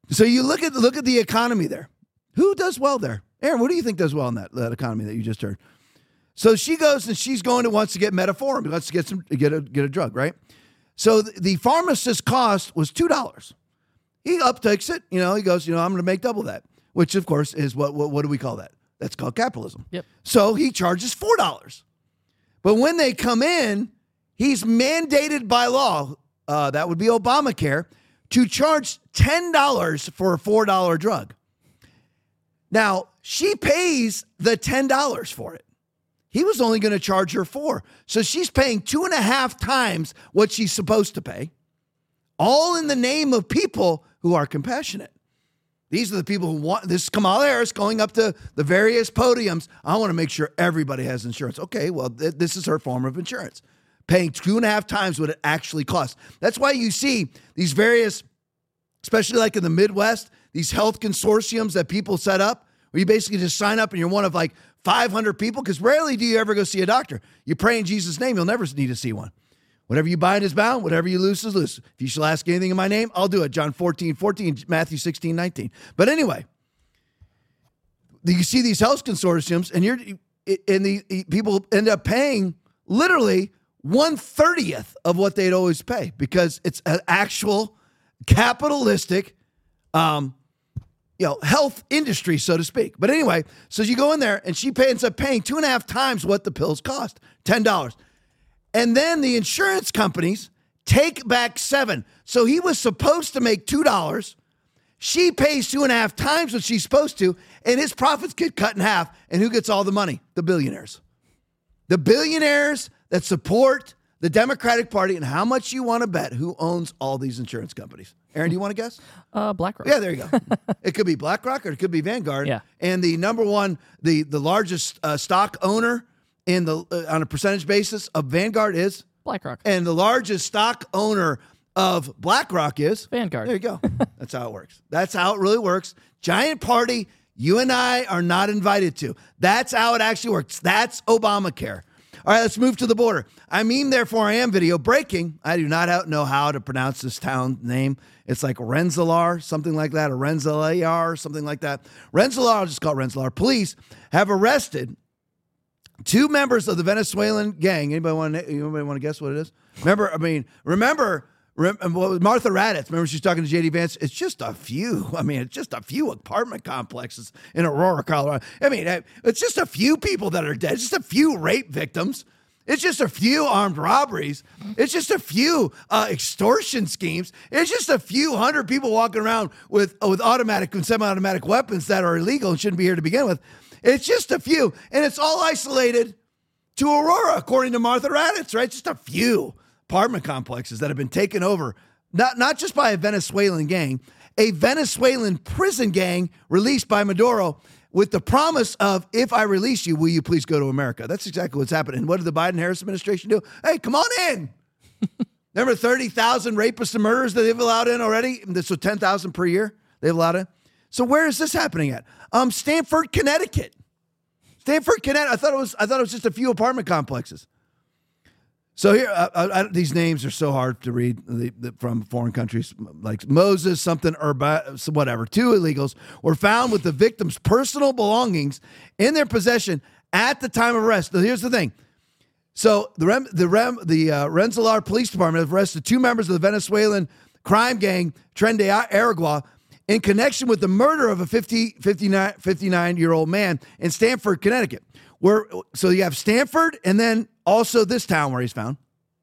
So you look at the economy there. Who does well there? Aaron, what do you think does well in that economy that you just heard? So she goes and wants to get metformin, wants to get a drug, right? So the pharmacist cost was $2. He uptakes it, he goes, I'm going to make double that, which of course is what do we call that? That's called capitalism. Yep. So he charges $4. But when they come in, he's mandated by law, that would be Obamacare, to charge $10 for a $4 drug. Now, she pays the $10 for it. He was only going to charge her $4. So she's paying 2.5 times what she's supposed to pay, all in the name of people who are compassionate. These are the people who want, this is Kamala Harris going up to the various podiums. I want to make sure everybody has insurance. Okay, well, this is her form of insurance, paying 2.5 times what it actually costs. That's why you see these various, especially like in the Midwest, these health consortiums that people set up, where you basically just sign up and you're one of like 500 people, because rarely do you ever go see a doctor. You pray in Jesus' name, you'll never need to see one. Whatever you bind is bound, whatever you loose is loose. If you shall ask anything in my name, I'll do it. John 14:14, Matthew 16:19. But anyway, you see these health consortiums, and the people end up paying literally 1/30th of what they'd always pay, because it's an actual capitalistic health industry, so to speak. But anyway, so you go in there and she ends up paying 2.5 times what the pills cost, $10. And then the insurance companies take back $7. So he was supposed to make $2. She pays 2.5 times what she's supposed to, and his profits get cut in half. And who gets all the money? The billionaires. The billionaires that support the Democratic Party. And how much you want to bet who owns all these insurance companies? Aaron, do you want to guess? BlackRock. Yeah, there you go. It could be BlackRock or it could be Vanguard. Yeah. And the number one, the largest stock owner on a percentage basis of Vanguard is BlackRock. And the largest stock owner of BlackRock is Vanguard. There you go. That's how it works. That's how it really works. Giant party you and I are not invited to. That's how it actually works. That's Obamacare. All right, let's move to the border. I mean, therefore I am video breaking. I do not know how to pronounce this town name. It's like Rensselaer, something like that, or Rensselaer, something like that. Rensselaer, I'll just call it Rensselaer. Police have arrested 2 members of the Venezuelan gang. Anybody want to guess what it is? Remember Martha Raddatz. Remember she's talking to J.D. Vance? It's just a few. It's just a few apartment complexes in Aurora, Colorado. It's just a few people that are dead. It's just a few rape victims. It's just a few armed robberies. It's just a few extortion schemes. It's just a few hundred people walking around with automatic and semi-automatic weapons that are illegal and shouldn't be here to begin with. It's just a few. And it's all isolated to Aurora, according to Martha Raddatz, right? Just a few apartment complexes that have been taken over, not just by a Venezuelan gang, a Venezuelan prison gang released by Maduro with the promise of, if I release you, will you please go to America? That's exactly what's happening. And what did the Biden-Harris administration do? Hey, come on in. Remember 30,000 rapists and murderers that they've allowed in already? So 10,000 per year they've allowed in. So where is this happening at? Stamford, Connecticut. Stamford, Connecticut. I thought it was just a few apartment complexes. So here, these names are so hard to read from foreign countries, like Moses, something, or whatever. 2 illegals were found with the victim's personal belongings in their possession at the time of arrest. Now, here's the thing. So the Rensselaer Police Department have arrested 2 members of the Venezuelan crime gang Tren de Aragua in connection with the murder of a 59-year-old man in Stamford, Connecticut. So you have Stamford and then also this town where he's found.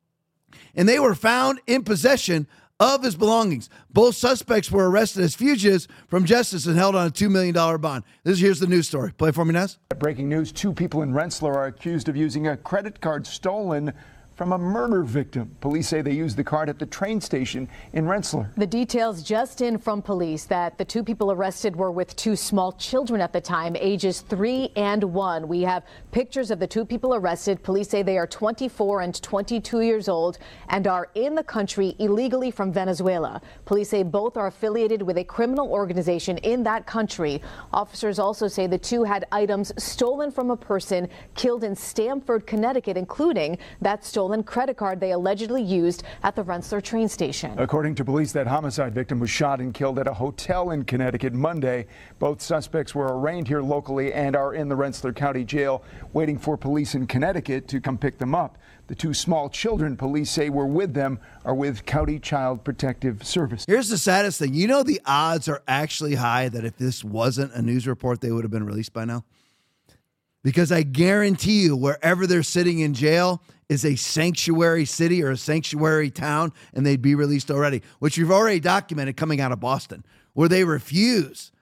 And they were found in possession of his belongings. Both suspects were arrested as fugitives from justice and held on a $2 million bond. Here's the news story. Play for me, Ness. Breaking news, 2 people in Rensselaer are accused of using a credit card stolen from a murder victim. Police say they used the card at the train station in Rensselaer. The details just in from police that the 2 people arrested were with 2 small children at the time, ages 3 and 1. We have pictures of the 2 people arrested. Police say they are 24 and 22 years old and are in the country illegally from Venezuela. Police say both are affiliated with a criminal organization in that country. Officers also say the 2 had items stolen from a person killed in Stamford, Connecticut, including that stolen stolen credit card they allegedly used at the Rensselaer train station. According to police, that homicide victim was shot and killed at a hotel in Connecticut Monday. Both suspects were arraigned here locally and are in the Rensselaer County Jail, waiting for police in Connecticut to come pick them up. The two small children police say were with them are with County Child Protective Service. Here's the saddest thing. You know, the odds are actually high that if this wasn't a news report, they would have been released by now. Because I guarantee you, wherever they're sitting in jail is a sanctuary city or a sanctuary town, and they'd be released already, which you've already documented coming out of Boston, where they refused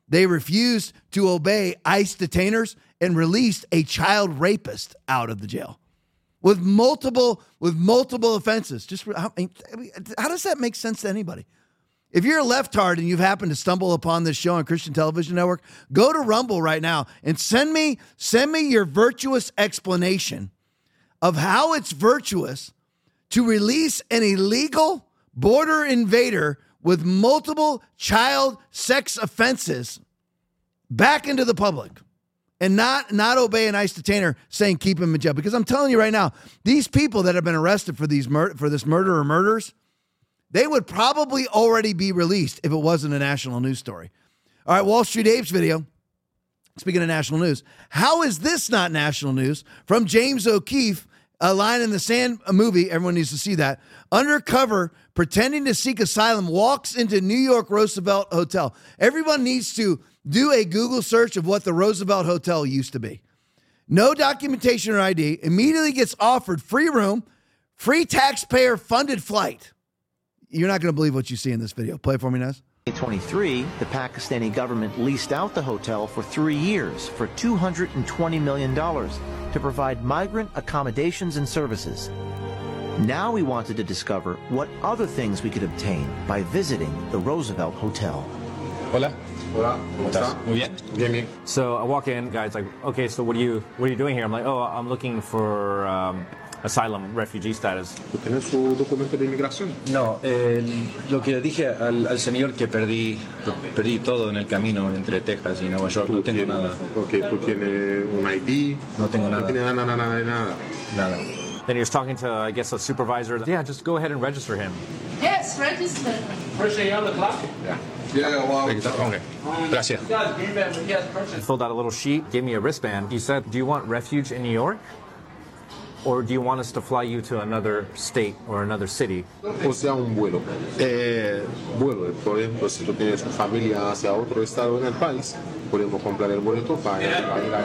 to obey ICE detainers and released a child rapist out of the jail. With multiple offenses. Just how does that make sense to anybody? If you're a leftard and you've happened to stumble upon this show on Christian Television Network, go to Rumble right now and send me your virtuous explanation of how it's virtuous to release an illegal border invader with multiple child sex offenses back into the public. And not obey an ICE detainer saying keep him in jail. Because I'm telling you right now, these people that have been arrested for this murder or murders, they would probably already be released if it wasn't a national news story. All right, Wall Street Apes video. Speaking of national news, how is this not national news? From James O'Keefe, A Line in the Sand, a movie. Everyone needs to see that. Undercover, pretending to seek asylum, walks into New York Roosevelt Hotel. Everyone needs to do a Google search of what the Roosevelt Hotel used to be. No documentation or ID. Immediately gets offered free room, free taxpayer-funded flight. You're not going to believe what you see in this video. Play it for me, Nez. In 2023, the Pakistani government leased out the hotel for 3 years for $220 million to provide migrant accommodations and services. Now we wanted to discover what other things we could obtain by visiting the Roosevelt Hotel. Hola. Hola. ¿Cómo estás? Muy bien. Bien, bien. So I walk in, guy's like, okay, so what are you doing here? I'm like, oh, I'm looking for asylum, refugee status. ¿Tienes su documento de inmigración? No, lo que le dije al señor que perdí todo en el camino entre Texas y Nueva York, no tengo nada. Ok, ¿tú tienes un ID? No tengo nada. No tienes nada. Nada. Then he was talking to, I guess, a supervisor. Yeah, just go ahead and register him. Yes, register. First day on the clock? Yeah. Yeah, well. Okay. Gracias. He filled out a little sheet, gave me a wristband. He said, do you want refuge in New York? Or do you want us to fly you to another state or another city? O sea, un vuelo. Vuelo, por ejemplo, si tú tienes tu familia hacia otro estado en el país, podemos comprar el boleto para ir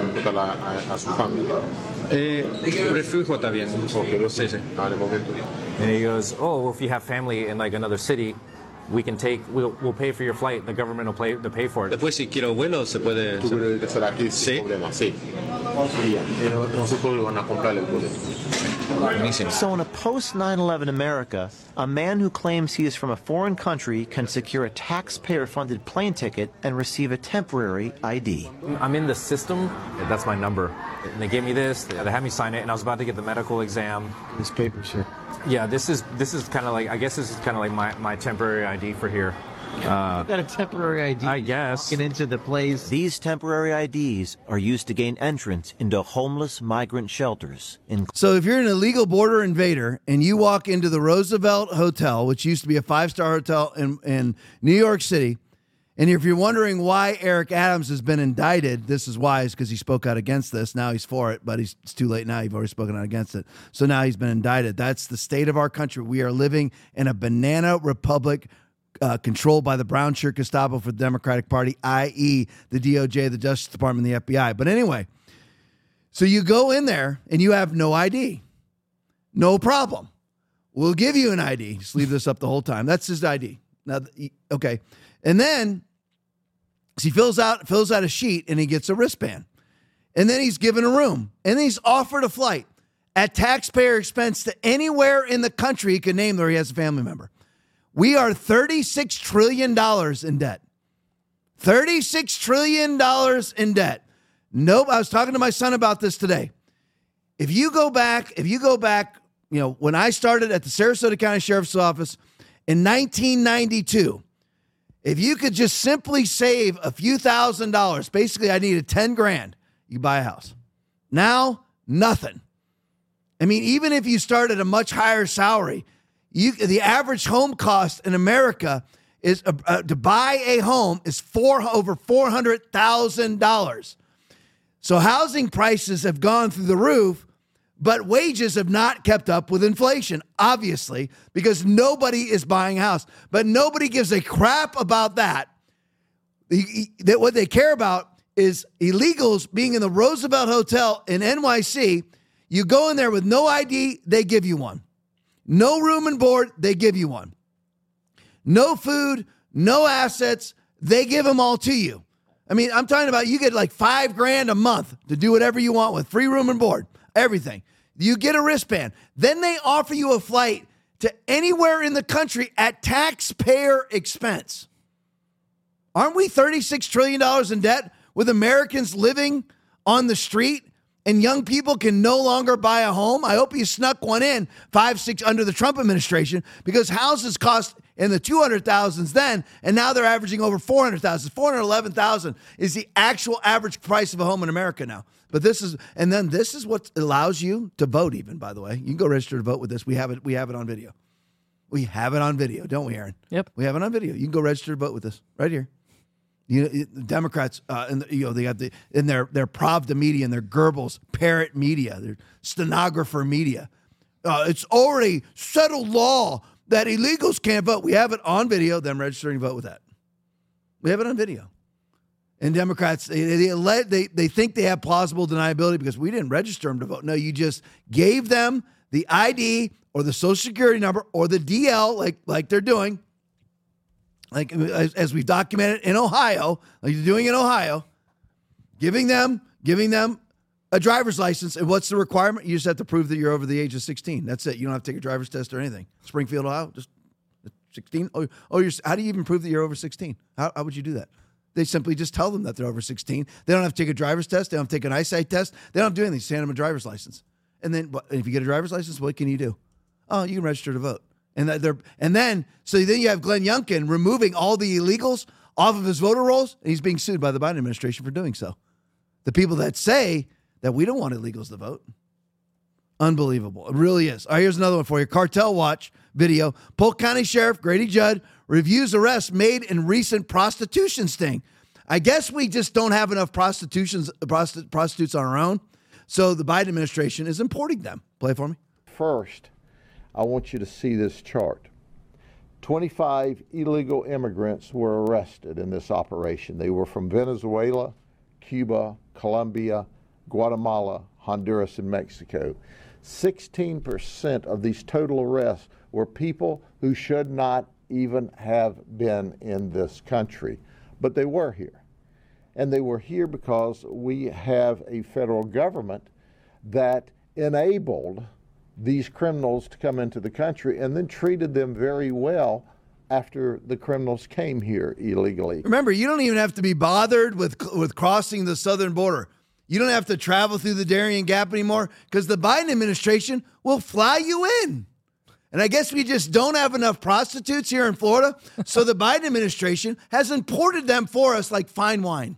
a su familia. Refugio está bien. Okay, lo sé. Al momento. And he goes, oh, well, if you have family in like another city, we'll pay for your flight. The government will pay for it. Después, si quiero vuelo, se puede. Tú puedes estar aquí sin problema, sí. Nosotros van a comprar el boleto. So in a post-9/11 America, a man who claims he is from a foreign country can secure a taxpayer-funded plane ticket and receive a temporary ID. I'm in the system. That's my number. And they gave me this. They had me sign it, and I was about to get the medical exam. This paper, sure. Yeah, this is kind of like, I guess this is kind of like my temporary ID for here. You've got a temporary ID. I guess. Get into the place. These temporary IDs are used to gain entrance into homeless migrant shelters. So if you're an illegal border invader and you walk into the Roosevelt Hotel, which used to be a 5-star hotel in New York City, and if you're wondering why Eric Adams has been indicted, this is why. It's because he spoke out against this. Now he's for it, but it's too late now. You've already spoken out against it. So now he's been indicted. That's the state of our country. We are living in a banana republic controlled by the brown shirt Gestapo for the Democratic Party, i.e. the DOJ, the Justice Department, and the FBI. But anyway, so you go in there and you have no ID. No problem. We'll give you an ID. Just leave this up the whole time. That's his ID. Now, okay. And then so he fills out a sheet and he gets a wristband. And then he's given a room. And then he's offered a flight at taxpayer expense to anywhere in the country he can name where he has a family member. We are $36 trillion in debt. $36 trillion in debt. Nope. I was talking to my son about this today. If you go back, when I started at the Sarasota County Sheriff's Office in 1992, if you could just simply save a few $1,000s, basically I needed $10,000, you buy a house. Now, nothing. I mean, even if you start at a much higher salary, the average home cost in America is to buy a home is over $400,000. So housing prices have gone through the roof, but wages have not kept up with inflation, obviously, because nobody is buying a house. But nobody gives a crap about that. What they care about is illegals being in the Roosevelt Hotel in NYC. You go in there with no ID, they give you one. No room and board, they give you one. No food, no assets, they give them all to you. I mean, I'm talking about you get like $5,000 a month to do whatever you want with free room and board, everything. You get a wristband. Then they offer you a flight to anywhere in the country at taxpayer expense. Aren't we $36 trillion in debt with Americans living on the street and young people can no longer buy a home? I hope you snuck one in 5-6 under the Trump administration, because houses cost in the 200,000s then, and now they're averaging over 400,000. 411,000 is the actual average price of a home in America now. But this is what allows you to vote even, by the way. You can go register to vote with this. We have it on video. We have it on video, don't we, Aaron? Yep. We have it on video. You can go register to vote with us right here. Democrats, they got their Pravda media and their Goebbels parrot media, their stenographer media. It's already settled law that illegals can't vote. We have it on video, them registering to vote with that. We have it on video. And Democrats, they think they have plausible deniability because we didn't register them to vote. No, you just gave them the ID or the Social Security number or the DL, like they're doing, like as we've documented in Ohio, like you're doing in Ohio, giving them a driver's license. And what's the requirement? You just have to prove that you're over the age of 16. That's it. You don't have to take a driver's test or anything. Springfield, Ohio, just 16. How do you even prove that you're over 16? How would you do that? They simply just tell them that they're over 16. They don't have to take a driver's test. They don't have to take an eyesight test. They don't have to do anything. Just hand them a driver's license. And then if you get a driver's license, what can you do? Oh, you can register to vote. So then you have Glenn Youngkin removing all the illegals off of his voter rolls, and he's being sued by the Biden administration for doing so. The people that say that we don't want illegals to vote. Unbelievable. It really is. All right, here's another one for you. Cartel Watch video. Polk County Sheriff Grady Judd reviews arrests made in recent prostitution sting. I guess we just don't have enough prostitutes on our own, so the Biden administration is importing them. Play it for me. First, I want you to see this chart. 25 illegal immigrants were arrested in this operation. They were from Venezuela, Cuba, Colombia, Guatemala, Honduras, and Mexico. 16% of these total arrests were people who should not even have been in this country, but they were here. And they were here because we have a federal government that enabled these criminals to come into the country and then treated them very well after the criminals came here illegally. Remember, you don't even have to be bothered with crossing the southern border. You don't have to travel through the Darien Gap anymore because the Biden administration will fly you in. And I guess we just don't have enough prostitutes here in Florida, so the Biden administration has imported them for us like fine wine.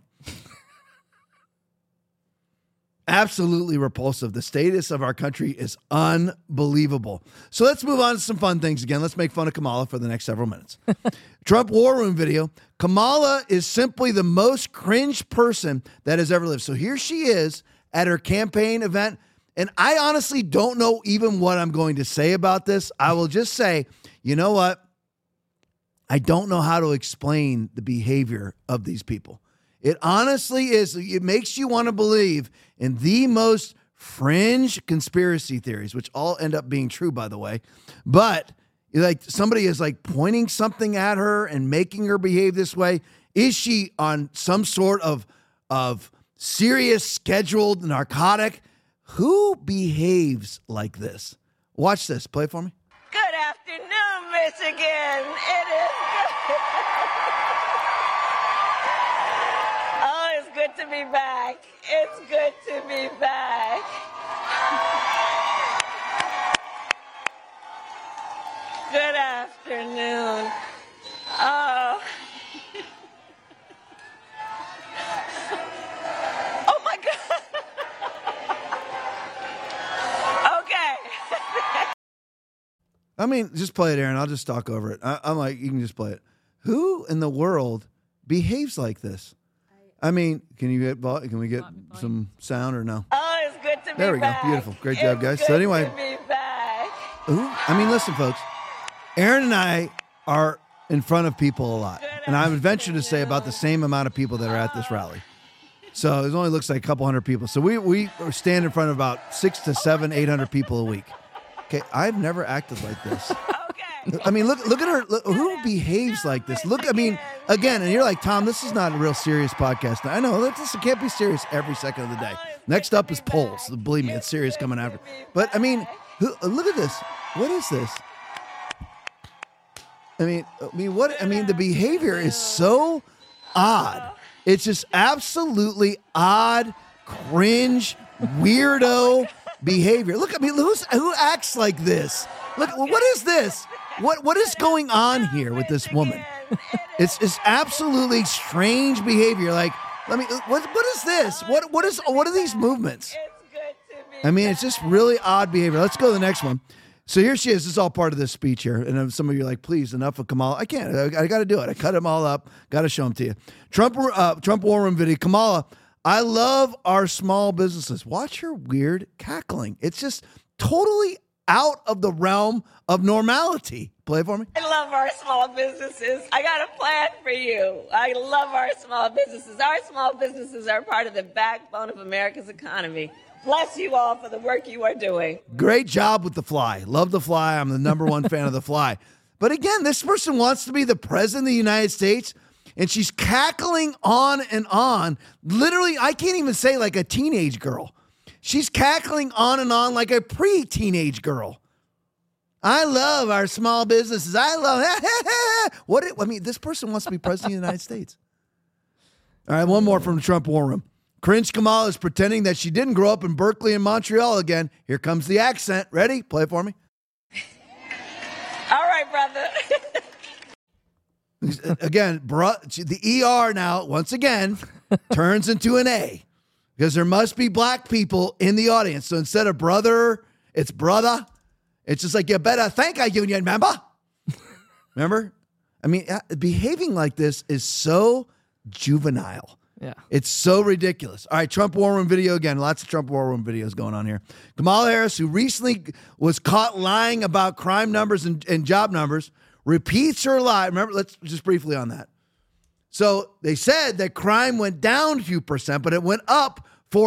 Absolutely repulsive. The status of our country is unbelievable. So let's move on to some fun things again. Let's make fun of Kamala for the next several minutes. Trump War Room video. Kamala is simply the most cringe person that has ever lived. So here she is at her campaign event. And I honestly don't know even what I'm going to say about this. I will just say, you know what? I don't know how to explain the behavior of these people. It honestly is. It makes you want to believe in the most fringe conspiracy theories, which all end up being true, by the way. But like somebody is like pointing something at her and making her behave this way. Is she on some sort of serious scheduled narcotic? Who behaves like this? Watch this. Play it for me. Good afternoon, Michigan. It is good. Oh, it's good to be back. It's good to be back. Good afternoon. Oh. Oh my God. Okay. I mean, just play it, Aaron. I'll just talk over it. I'm like, you can just play it. Who in the world behaves like this? I mean, can we get some sound or no? Oh, it's good to be back. There we go. Beautiful. Great job, guys. Good So anyway, to be back. I mean, listen, folks. Aaron and I are in front of people a lot. And I would venture to say about the same amount of people that are at this rally. So it only looks like a couple hundred people. So we stand in front of about 600 to 700, 800 people a week. Okay, I've never acted like this. I mean, look at her. Who behaves like this? Look, I mean, again, and you're like, Tom, this is not a real serious podcast. I know, this can't be serious every second of the day. Next up is polls. Believe me, it's serious coming after. But, I mean, look at this. What is this? I mean, the behavior is so odd. It's just absolutely odd, cringe, weirdo behavior. Look, I mean, who acts like this? Look, what is this? What is going on here with this woman? It's absolutely strange behavior. Like, what is this? What are these movements? I mean, it's just really odd behavior. Let's go to the next one. So here she is. This is all part of this speech here. And some of you are like, please, enough of Kamala. I can't. I got to do it. I cut them all up. Got to show them to you. Trump war room video. Kamala, I love our small businesses. Watch her weird cackling. It's just totally out of the realm of normality. Play it for me. I love our small businesses. I got a plan for you. I love our small businesses. Our small businesses are part of the backbone of America's economy. Bless you all for the work you are doing. Great job with The Fly. Love The Fly. I'm the number one fan of The Fly. But again, this person wants to be the president of the United States, and she's cackling on and on. Literally, I can't even say like a teenage girl. She's cackling on and on like a pre-teenage girl. I love our small businesses. I love this person wants to be president of the United States. All right, one more from the Trump war room. Cringe Kamala is pretending that she didn't grow up in Berkeley and Montreal again. Here comes the accent. Ready? Play it for me. All right, brother. Again, the ER now, once again, turns into an A because there must be black people in the audience. So instead of brother, it's brother. It's just like, you better thank a union member. Remember? I mean, behaving like this is so juvenile. Yeah. It's so ridiculous. All right, Trump war room video again. Lots of Trump war room videos going on here. Kamala Harris, who recently was caught lying about crime numbers and job numbers, repeats her lie. Remember, let's just briefly on that. So they said that crime went down a few percent, but it went up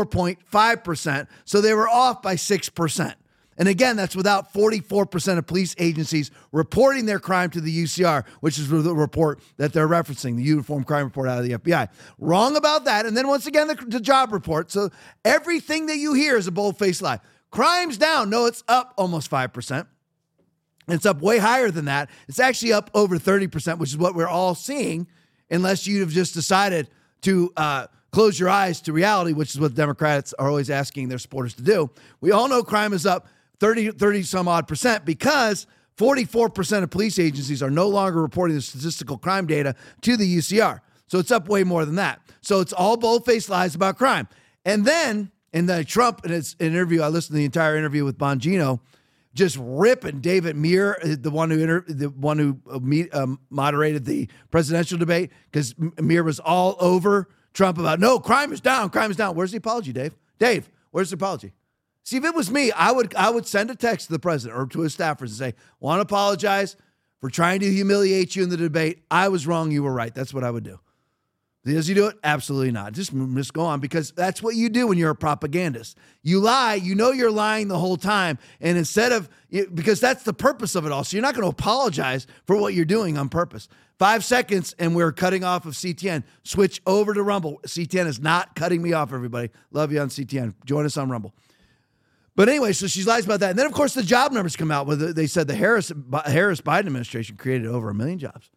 4.5%. So they were off by 6%. And again, that's without 44% of police agencies reporting their crime to the UCR, which is the report that they're referencing, the Uniform Crime Report out of the FBI. Wrong about that. And then once again, the job report. So everything that you hear is a bold-faced lie. Crime's down. No, it's up almost 5%. It's up way higher than that. It's actually up over 30%, which is what we're all seeing, unless you have just decided to close your eyes to reality, which is what Democrats are always asking their supporters to do. We all know crime is up 30 some odd percent because 44% of police agencies are no longer reporting the statistical crime data to the UCR. So it's up way more than that. So it's all bold-faced lies about crime. And then in the Trump in his interview, I listened to the entire interview with Bongino, just ripping David Muir, the one who moderated the presidential debate, because Muir was all over Trump about, no, crime is down, crime is down. Where's the apology, Dave? Dave, where's the apology? See, if it was me, I would send a text to the president or to his staffers and say, want to apologize for trying to humiliate you in the debate. I was wrong. You were right. That's what I would do. Does he do it? Absolutely not. Just go on, because that's what you do when you're a propagandist. You lie. You know you're lying the whole time. And instead of, because that's the purpose of it all. So you're not going to apologize for what you're doing on purpose. 5 seconds and we're cutting off of CTN. Switch over to Rumble. CTN is not cutting me off, everybody. Love you on CTN. Join us on Rumble. But anyway, so she lies about that. And then, of course, the job numbers come out. They said the Harris-Biden administration created over 1 million jobs.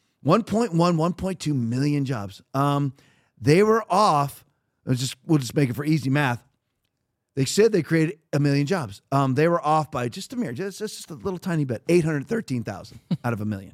1.2 million jobs. They were off. We'll just make it for easy math. They said they created 1 million jobs. They were off by just a little tiny bit, 813,000 out of 1 million.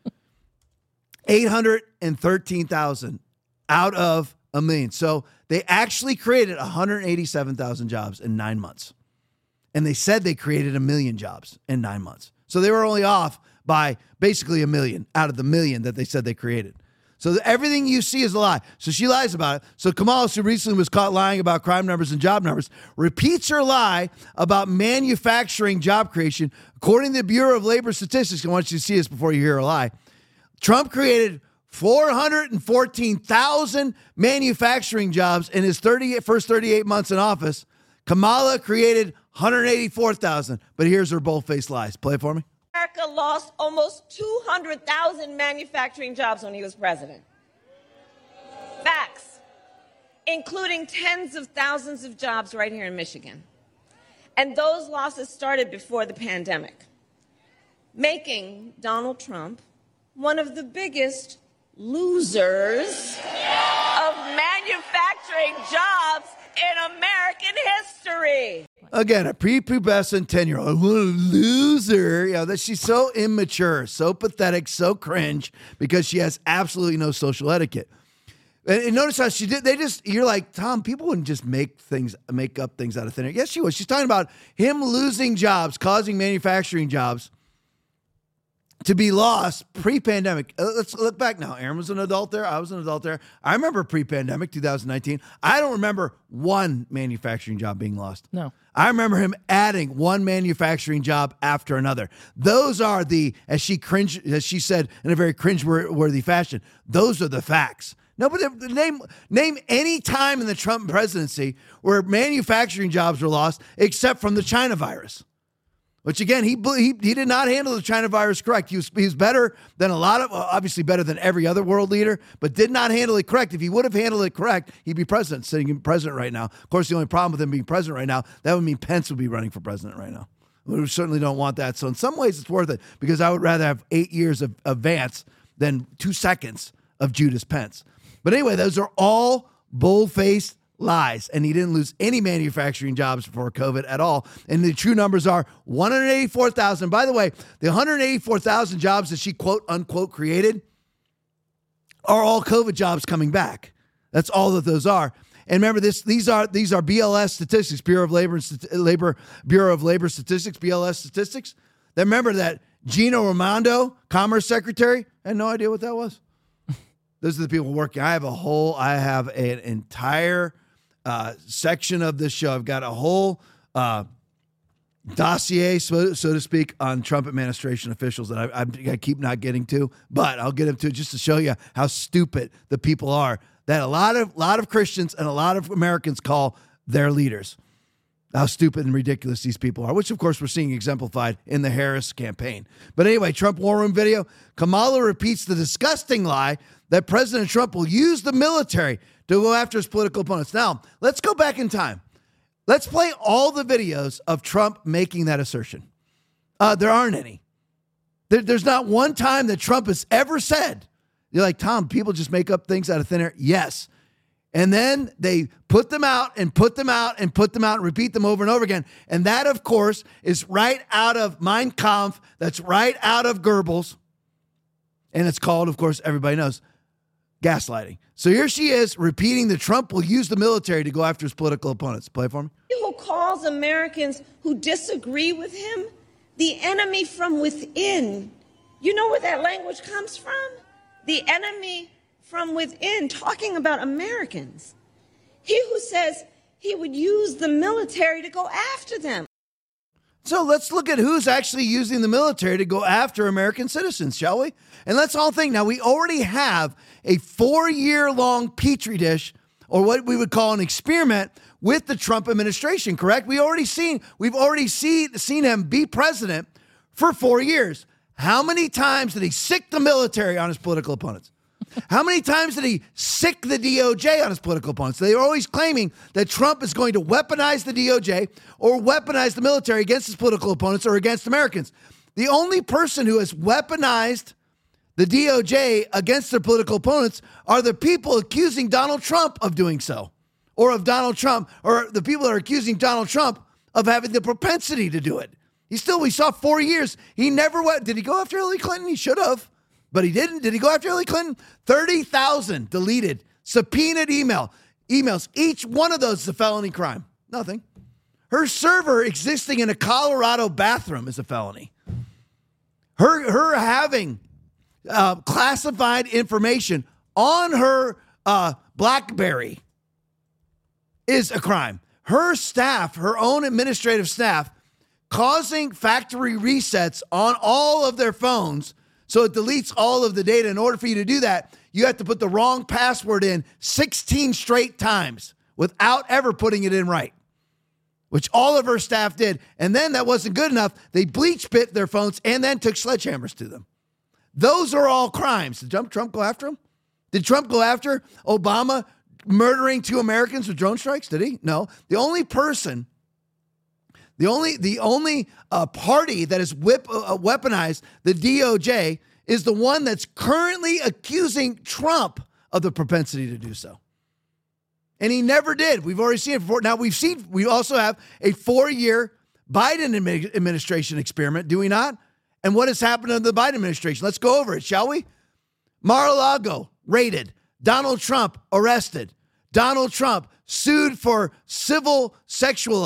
813,000 out of 1 million. So they actually created 187,000 jobs in 9 months. And they said they created 1 million jobs in 9 months. So they were only off by basically 1 million out of the 1 million that they said they created. So everything you see is a lie. So she lies about it. So Kamala, who recently was caught lying about crime numbers and job numbers, repeats her lie about manufacturing job creation. According to the Bureau of Labor Statistics, I want you to see this before you hear her lie, Trump created 414,000 manufacturing jobs in his first 38 months in office. Kamala created 184,000. But here's her bold-faced lies. Play it for me. America lost almost 200,000 manufacturing jobs when he was president. Facts, including tens of thousands of jobs right here in Michigan. And those losses started before the pandemic, making Donald Trump one of the biggest losers of manufacturing jobs in American history. Again, a prepubescent 10-year-old. What a loser. You know, that she's so immature, so pathetic, so cringe because she has absolutely no social etiquette. And notice how she did. You're like, Tom, people wouldn't just make up things out of thin air. Yes, she was. She's talking about him losing jobs, causing manufacturing jobs to be lost pre-pandemic. Let's look back now. Aaron was an adult there. I was an adult there. I remember pre-pandemic, 2019. I don't remember one manufacturing job being lost. No. I remember him adding one manufacturing job after another. Those are as she said in a very cringe-worthy fashion, those are the facts. No, but name any time in the Trump presidency where manufacturing jobs were lost except from the China virus. Which again, he did not handle the China virus correct. He was better than obviously better than every other world leader, but did not handle it correct. If he would have handled it correct, he'd be sitting president right now. Of course, the only problem with him being president right now, that would mean Pence would be running for president right now. We certainly don't want that. So in some ways, it's worth it because I would rather have 8 years of Vance than 2 seconds of Judas Pence. But anyway, those are all bold-faced lies, and he didn't lose any manufacturing jobs before COVID at all. And the true numbers are 184,000. By the way, the 184,000 jobs that she quote unquote created are all COVID jobs coming back. That's all that those are. And remember these are BLS statistics, Bureau of Labor Statistics, BLS statistics. Then remember that Gina Raimondo, Commerce Secretary, I had no idea what that was. Those are the people working. I have an entire section of this show. I've got a whole dossier, so to speak, on Trump administration officials that I keep not getting to, but I'll get into it just to show you how stupid the people are that a lot of Christians and a lot of Americans call their leaders. How stupid and ridiculous these people are, which of course we're seeing exemplified in the Harris campaign. But anyway, Trump War Room video. Kamala repeats the disgusting lie that President Trump will use the military to go after his political opponents. Now, let's go back in time. Let's play all the videos of Trump making that assertion. There aren't any. There's not one time that Trump has ever said, you're like, Tom, people just make up things out of thin air. Yes. And then they put them out and put them out and put them out and repeat them over and over again. And that, of course, is right out of Mein Kampf. That's right out of Goebbels. And it's called, of course, everybody knows, gaslighting. So here she is repeating that Trump will use the military to go after his political opponents. Play for me. Who calls Americans who disagree with him the enemy from within? You know where that language comes from? The enemy from within, talking about Americans. He who says he would use the military to go after them. So let's look at who's actually using the military to go after American citizens, shall we? And let's all think. Now, we already have a 4-year-long petri dish, or what we would call an experiment, with the Trump administration, correct? We've already seen him be president for 4 years. How many times did he sick the military on his political opponents? How many times did he sick the DOJ on his political opponents? They were always claiming that Trump is going to weaponize the DOJ or weaponize the military against his political opponents or against Americans. The only person who has weaponized the DOJ against their political opponents are the people accusing Donald Trump of doing so, or the people that are accusing Donald Trump of having the propensity to do it. We saw 4 years. He never went. Did he go after Hillary Clinton? He should have. But he didn't. Did he go after Hillary Clinton? 30,000 deleted, subpoenaed emails. Each one of those is a felony crime. Nothing. Her server existing in a Colorado bathroom is a felony. Her having classified information on her BlackBerry is a crime. Her staff, her own administrative staff, causing factory resets on all of their phones so it deletes all of the data. In order for you to do that, you have to put the wrong password in 16 straight times without ever putting it in right, which all of her staff did. And then that wasn't good enough. They bleach bit their phones and then took sledgehammers to them. Those are all crimes. Did Trump go after them? Did Trump go after Obama murdering 2 Americans with drone strikes? Did he? No. The only person, the only party that has weaponized the DOJ is the one that's currently accusing Trump of the propensity to do so. And he never did. We've already seen it before. Now we also have a 4-year Biden administration experiment, do we not? And what has happened under the Biden administration? Let's go over it, shall we? Mar-a-Lago raided. Donald Trump arrested. Donald Trump sued for a civil sexual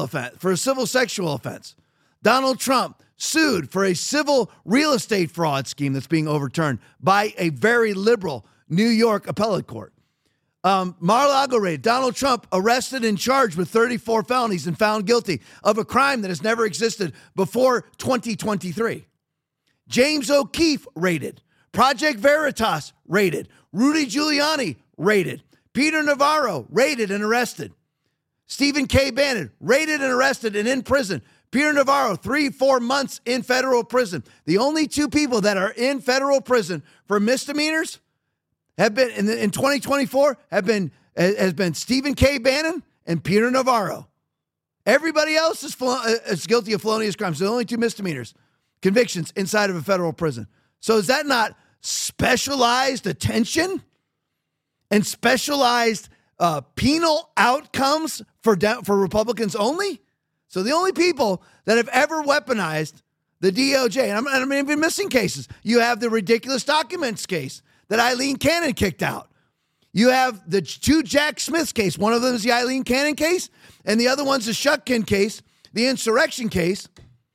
offense. Donald Trump sued for a civil real estate fraud scheme that's being overturned by a very liberal New York appellate court. Mar-a-Lago raid. Donald Trump arrested and charged with 34 felonies and found guilty of a crime that has never existed before 2023. James O'Keefe raided. Project Veritas raided. Rudy Giuliani raided. Peter Navarro raided and arrested. Stephen K. Bannon raided and arrested and in prison. Peter Navarro, 3-4 months in federal prison. The only 2 people that are in federal prison for misdemeanors have been in 2024 has been Stephen K. Bannon and Peter Navarro. Everybody else is guilty of felonious crimes. The only 2 misdemeanors convictions inside of a federal prison. So is that not specialized attention and specialized penal outcomes for Republicans only? So the only people that have ever weaponized the DOJ, and I'm even missing cases. You have the ridiculous documents case that Eileen Cannon kicked out. You have the 2 Jack Smiths case. One of them is the Eileen Cannon case, and the other one's the Shutkin case, the insurrection case.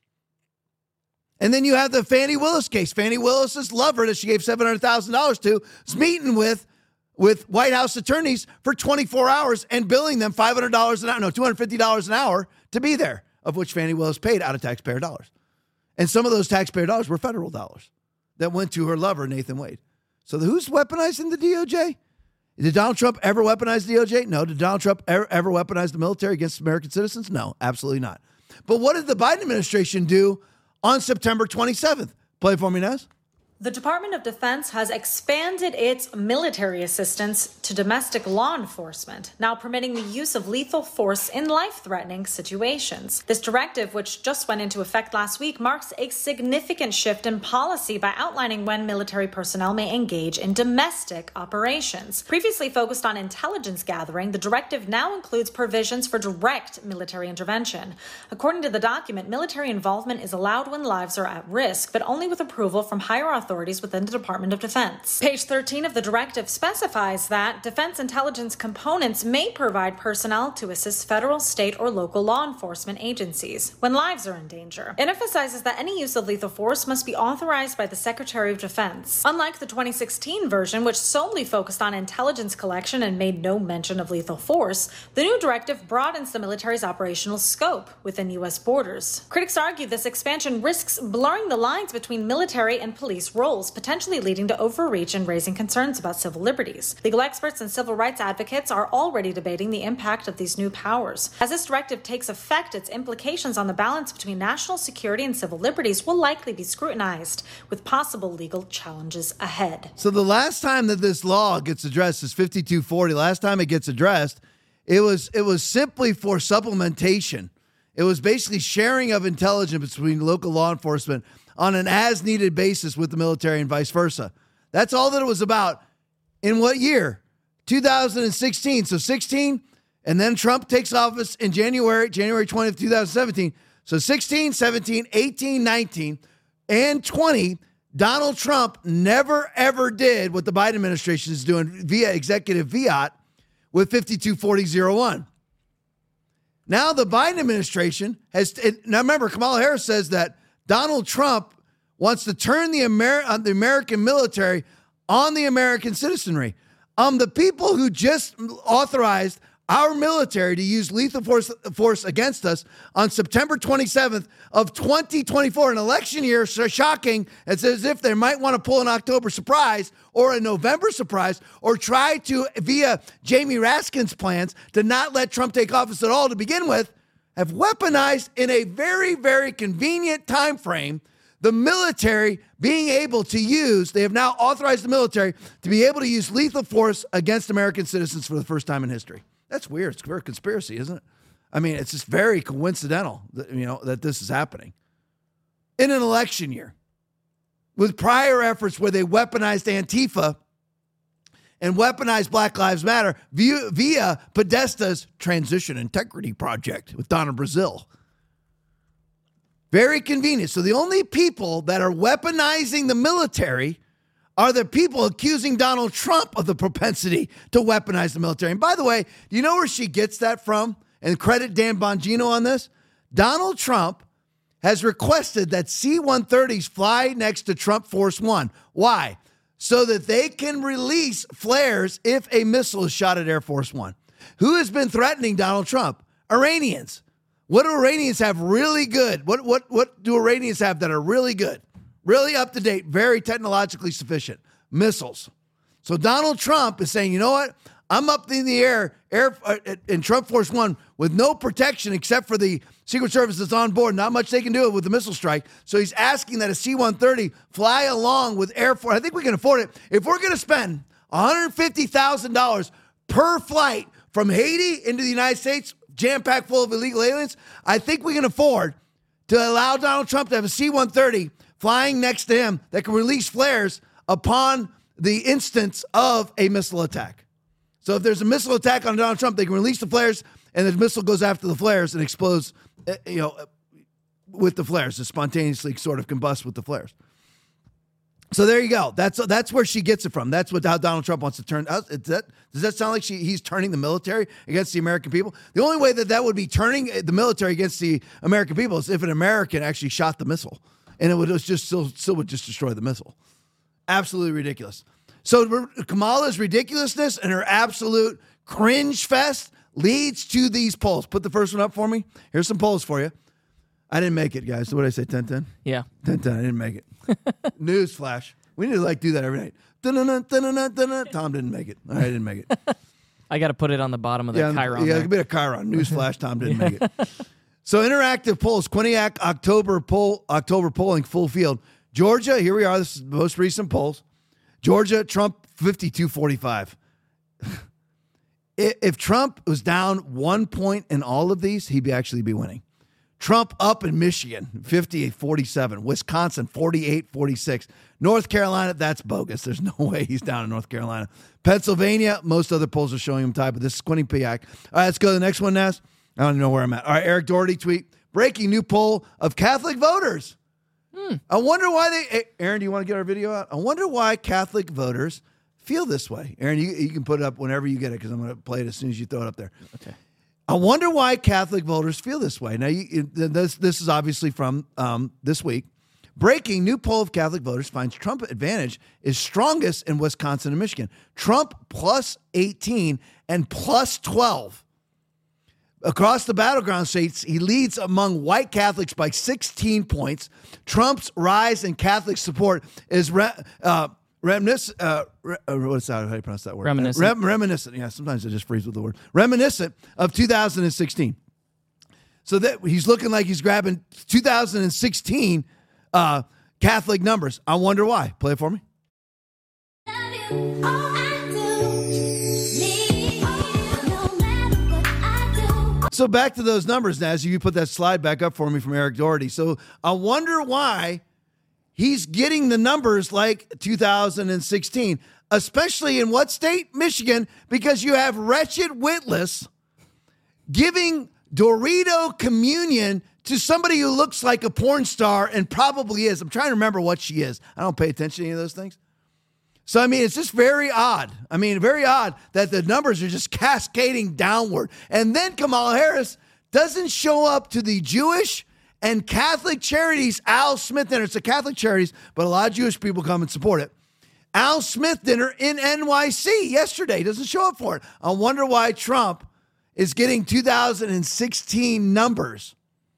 And then you have the Fani Willis case. Fani Willis's lover that she gave $700,000 to is meeting with White House attorneys for 24 hours and billing them $250 an hour to be there, of which Fani Willis paid out of taxpayer dollars. And some of those taxpayer dollars were federal dollars that went to her lover, Nathan Wade. So who's weaponizing the DOJ? Did Donald Trump ever weaponize the DOJ? No. Did Donald Trump ever weaponize the military against American citizens? No, absolutely not. But what did the Biden administration do on September 27th? Play it for me, Naz. The Department of Defense has expanded its military assistance to domestic law enforcement, now permitting the use of lethal force in life-threatening situations. This directive, which just went into effect last week, marks a significant shift in policy by outlining when military personnel may engage in domestic operations. Previously focused on intelligence gathering, the directive now includes provisions for direct military intervention. According to the document, military involvement is allowed when lives are at risk, but only with approval from higher authorities within the Department of Defense. Page 13 of the directive specifies that defense intelligence components may provide personnel to assist federal, state, or local law enforcement agencies when lives are in danger. It emphasizes that any use of lethal force must be authorized by the Secretary of Defense. Unlike the 2016 version, which solely focused on intelligence collection and made no mention of lethal force, the new directive broadens the military's operational scope within U.S. borders. Critics argue this expansion risks blurring the lines between military and police roles, potentially leading to overreach and raising concerns about civil liberties. Legal experts and civil rights advocates are already debating the impact of these new powers. As this directive takes effect, its implications on the balance between national security and civil liberties will likely be scrutinized, with possible legal challenges ahead. So the last time that this law gets addressed is 5240. Last time it gets addressed, it was simply for supplementation. It was basically sharing of intelligence between local law enforcement on an as-needed basis with the military and vice versa. That's all that it was about. In what year? 2016. So 16, and then Trump takes office in January 20th, 2017. So 16, 17, 18, 19, and 20, Donald Trump never, ever did what the Biden administration is doing via executive fiat with 5240-01. Now the Biden administration now remember, Kamala Harris says that Donald Trump wants to turn the American military on the American citizenry. The people who just authorized our military to use lethal force against us on September 27th of 2024, an election year, so shocking. It's as if they might want to pull an October surprise or a November surprise or try to, via Jamie Raskin's plans, to not let Trump take office at all to begin with, have weaponized in a very, very convenient time frame the military being able to use, they have now authorized the military to be able to use lethal force against American citizens for the first time in history. That's weird. It's a very conspiracy, isn't it? I mean, it's just very coincidental that, that this is happening in an election year with prior efforts where they weaponized Antifa and weaponized Black Lives Matter via Podesta's Transition Integrity Project with Donna Brazile. Very convenient. So the only people that are weaponizing the military are the people accusing Donald Trump of the propensity to weaponize the military. And by the way, do you know where she gets that from? And credit Dan Bongino on this. Donald Trump has requested that C-130s fly next to Trump Force One. Why? So that they can release flares if a missile is shot at Air Force One. Who has been threatening Donald Trump? Iranians. What do Iranians have really good? What do Iranians have that are really good? Really up to date, very technologically sufficient. Missiles. So Donald Trump is saying, you know what? I'm up in the air in Trump Force One with no protection except for the Secret Service that's on board. Not much they can do with the missile strike. So he's asking that a C-130 fly along with Air Force. I think we can afford it. If we're going to spend $150,000 per flight from Haiti into the United States, jam-packed full of illegal aliens, I think we can afford to allow Donald Trump to have a C-130 flying next to him that can release flares upon the instance of a missile attack. So if there's a missile attack on Donald Trump, they can release the flares, and the missile goes after the flares and explodes, with the flares. It spontaneously sort of combusts with the flares. So there you go. That's where she gets it from. That's how Donald Trump wants to turn. Does that sound like he's turning the military against the American people? The only way that would be turning the military against the American people is if an American actually shot the missile, and it would just still would just destroy the missile. Absolutely ridiculous. So Kamala's ridiculousness and her absolute cringe fest leads to these polls. Put the first one up for me. Here's some polls for you. I didn't make it, guys. What did I say, 10-10? Yeah. 10-10. I didn't make it. Newsflash. We need to do that every night. Tom didn't make it. I didn't make it. I got to put it on the bottom of the Chiron. Yeah, a bit of Chiron. Newsflash, Tom didn't make it. So interactive polls, Quinnipiac October polling full field. Georgia, here we are. This is the most recent polls. Georgia, Trump 52-45. If Trump was down 1 point in all of these, he'd actually be winning. Trump up in Michigan, 58-47. Wisconsin, 48-46. North Carolina, that's bogus. There's no way he's down in North Carolina. Pennsylvania, most other polls are showing him tied, but this is Quinnipiac. All right, let's go to the next one, Nas. I don't even know where I'm at. All right, Eric Doherty tweet. Breaking new poll of Catholic voters. I wonder why Aaron, do you want to get our video out? I wonder why Catholic voters feel this way. Aaron, you can put it up whenever you get it because I'm going to play it as soon as you throw it up there. Okay. I wonder why Catholic voters feel this way. Now, this is obviously from this week. Breaking new poll of Catholic voters finds Trump advantage is strongest in Wisconsin and Michigan. Trump plus 18 and plus 12. Across the battleground states, he leads among white Catholics by 16 points. Trump's rise in Catholic support is reminiscent. What's that? How do you pronounce that word? Reminiscent. Reminiscent. Yeah, sometimes I just freeze with the word. Reminiscent of 2016. So that he's looking like he's grabbing 2016 Catholic numbers. I wonder why. Play it for me. So back to those numbers, Naz. You put that slide back up for me from Eric Doherty. So I wonder why he's getting the numbers like 2016, especially in what state? Michigan, because you have wretched Witless giving Dorito communion to somebody who looks like a porn star and probably is. I'm trying to remember what she is. I don't pay attention to any of those things. So, I mean, it's just very odd. Very odd that the numbers are just cascading downward. And then Kamala Harris doesn't show up to the Jewish And Catholic Charities, Al Smith Dinner, it's a Catholic Charities, but a lot of Jewish people come and support it. Al Smith Dinner in NYC yesterday, doesn't show up for it. I wonder why Trump is getting 2016 numbers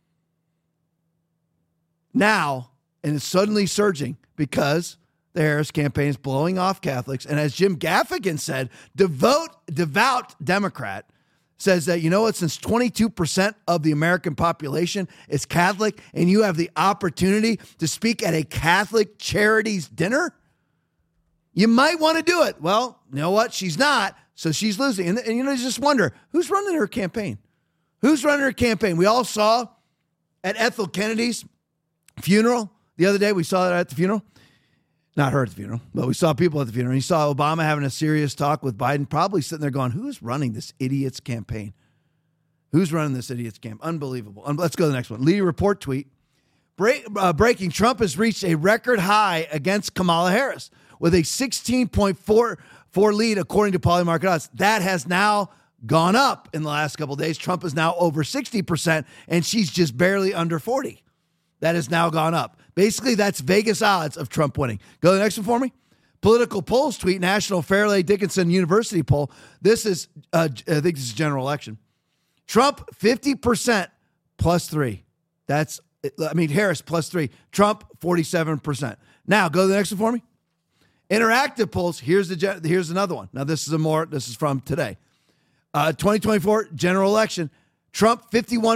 now, and it's suddenly surging because the Harris campaign is blowing off Catholics. And as Jim Gaffigan said, devout Democrat, says that, you know what, since 22% of the American population is Catholic and you have the opportunity to speak at a Catholic Charities dinner, you might want to do it. Well, you know what? She's not, so she's losing. And you know, you just wonder, who's running her campaign? Who's running her campaign? We all saw at Ethel Kennedy's funeral the other day. We saw that at the funeral. Not her at the funeral, but we saw people at the funeral. And you saw Obama having a serious talk with Biden, probably sitting there going, who's running this idiot's campaign? Who's running this idiot's campaign? Unbelievable. Let's go to the next one. Lee Report tweet. Breaking, Trump has reached a record high against Kamala Harris with a 16.44 lead, according to Polymarket odds. That has now gone up in the last couple of days. Trump is now over 60%, and she's just barely under 40. That has now gone up. Basically, that's Vegas odds of Trump winning. Go to the next one for me. Political polls tweet, National Fairleigh Dickinson University poll. This is, I think this is general election. Trump, 50% plus 3. Harris plus 3. Trump, 47%. Now, go to the next one for me. Interactive polls, here's another one. Now, this is from today. 2024 general election. Trump,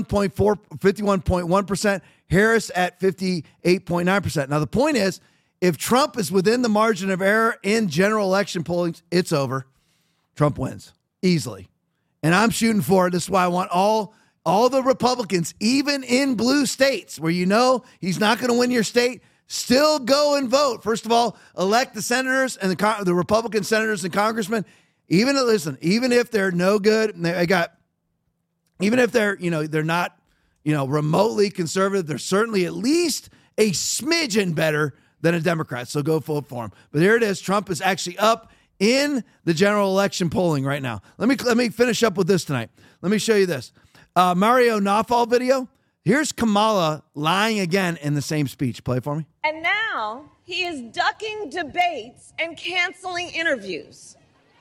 51.1%. Harris at 58.9%. Now, the point is, if Trump is within the margin of error in general election polling, it's over. Trump wins easily. And I'm shooting for it. This is why I want all the Republicans, even in blue states where you know he's not going to win your state, still go and vote. First of all, elect the senators and the Republican senators and congressmen. Even if they're no good, even if they're not, remotely conservative, they're certainly at least a smidgen better than a Democrat. So go vote for him. But here it is. Trump is actually up in the general election polling right now. Let me finish up with this tonight. Let me show you this. Mario Nawfal video. Here's Kamala lying again in the same speech. Play it for me. And now he is ducking debates and canceling interviews.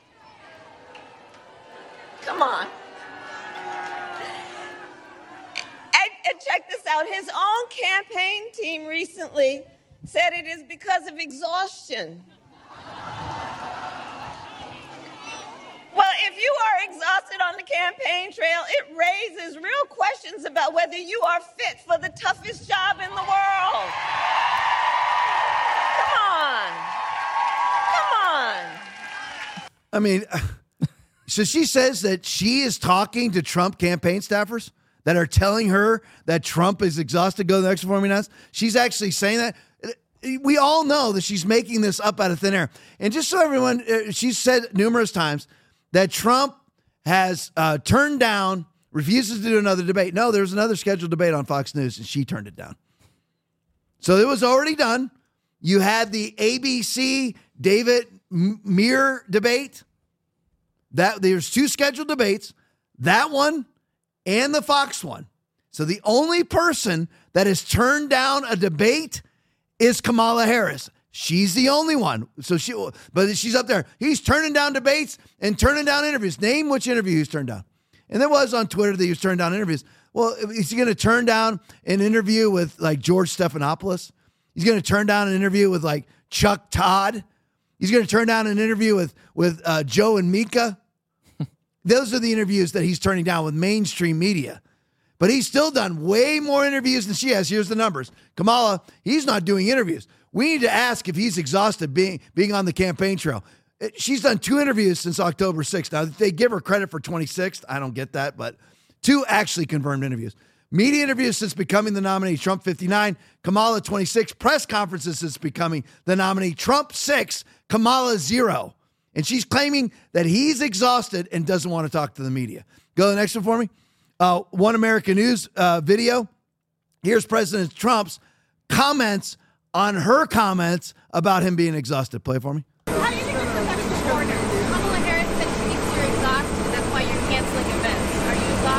Come on. And check this out. His own campaign team recently said it is because of exhaustion. Well, if you are exhausted on the campaign trail, it raises real questions about whether you are fit for the toughest job in the world. Come on. I mean, so she says that she is talking to Trump campaign staffers that are telling her that Trump is exhausted. Go to the next one for me now. She's actually saying that. We all know that she's making this up out of thin air. And just so everyone, she's said numerous times that Trump has turned down, refuses to do another debate. No, there's another scheduled debate on Fox News, and she turned it down. So it was already done. You had the ABC David Muir debate. There's 2 scheduled debates, that one and the Fox one. So the only person that has turned down a debate is Kamala Harris. She's the only one. But she's up there. He's turning down debates and turning down interviews. Name which interview he's turned down. And there was on Twitter that he was turning down interviews. Well, is he going to turn down an interview with like George Stephanopoulos? He's going to turn down an interview with like Chuck Todd. He's going to turn down an interview with Joe and Mika. Those are the interviews that he's turning down with mainstream media. But he's still done way more interviews than she has. Here's the numbers. Kamala, he's not doing interviews. We need to ask if he's exhausted being on the campaign trail. She's done 2 interviews since October 6th. Now, they give her credit for 26th. I don't get that, but 2 actually confirmed interviews. Media interviews since becoming the nominee, Trump 59, Kamala 26. Press conferences since becoming the nominee, Trump 6, Kamala 0. And she's claiming that he's exhausted and doesn't want to talk to the media. Go to the next one for me. One American News video. Here's President Trump's comments on her comments about him being exhausted. Play it for me. How do you think this affects the foreigners? Kamala Harris said she thinks you're exhausted, and that's why you're canceling events. Are you exhausted? What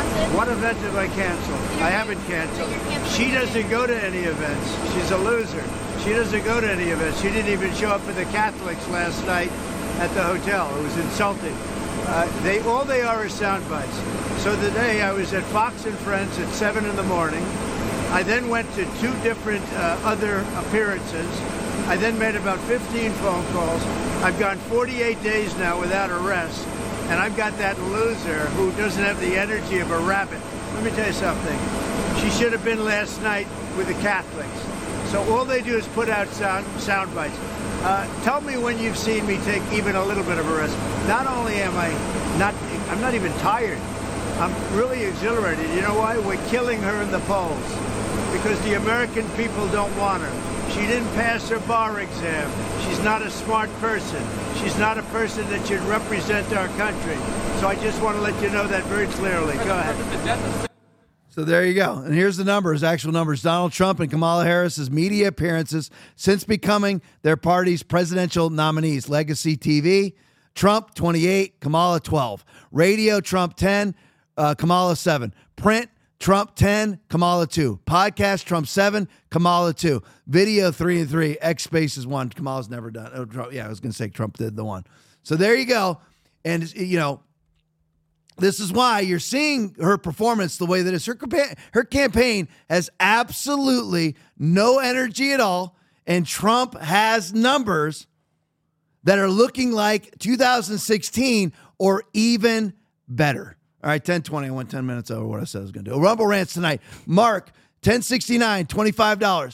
event have I canceled? I haven't canceled. She doesn't go to any events. She's a loser. She doesn't go to any events. She didn't even show up for the Catholics last night at the hotel. It was insulting. All they are is sound bites. So today I was at Fox and Friends at 7 in the morning. I then went to 2 different other appearances. I then made about 15 phone calls. I've gone 48 days now without arrest, and I've got that loser who doesn't have the energy of a rabbit. Let me tell you something. She should have been last night with the Catholics. So all they do is put out sound bites. Tell me when you've seen me take even a little bit of a risk. Not only am I'm not even tired. I'm really exhilarated. You know why? We're killing her in the polls because the American people don't want her. She didn't pass her bar exam. She's not a smart person. She's not a person that should represent our country. So I just want to let you know that very clearly. Go ahead. So there you go. And here's the numbers, actual numbers. Donald Trump and Kamala Harris's media appearances since becoming their party's presidential nominees. Legacy TV, Trump 28, Kamala 12. Radio, Trump 10, Kamala 7. Print, Trump 10, Kamala 2. Podcast, Trump 7, Kamala 2. Video 3 and 3. X Spaces 1. Kamala's never done. I was going to say Trump did the 1. So there you go. And, you know, this is why you're seeing her performance the way that is. Her campaign has absolutely no energy at all, and Trump has numbers that are looking like 2016 or even better. All right, 10:20. I went 10 minutes over what I said I was going to do. Rumble Rants tonight. Mark, 1069, $25.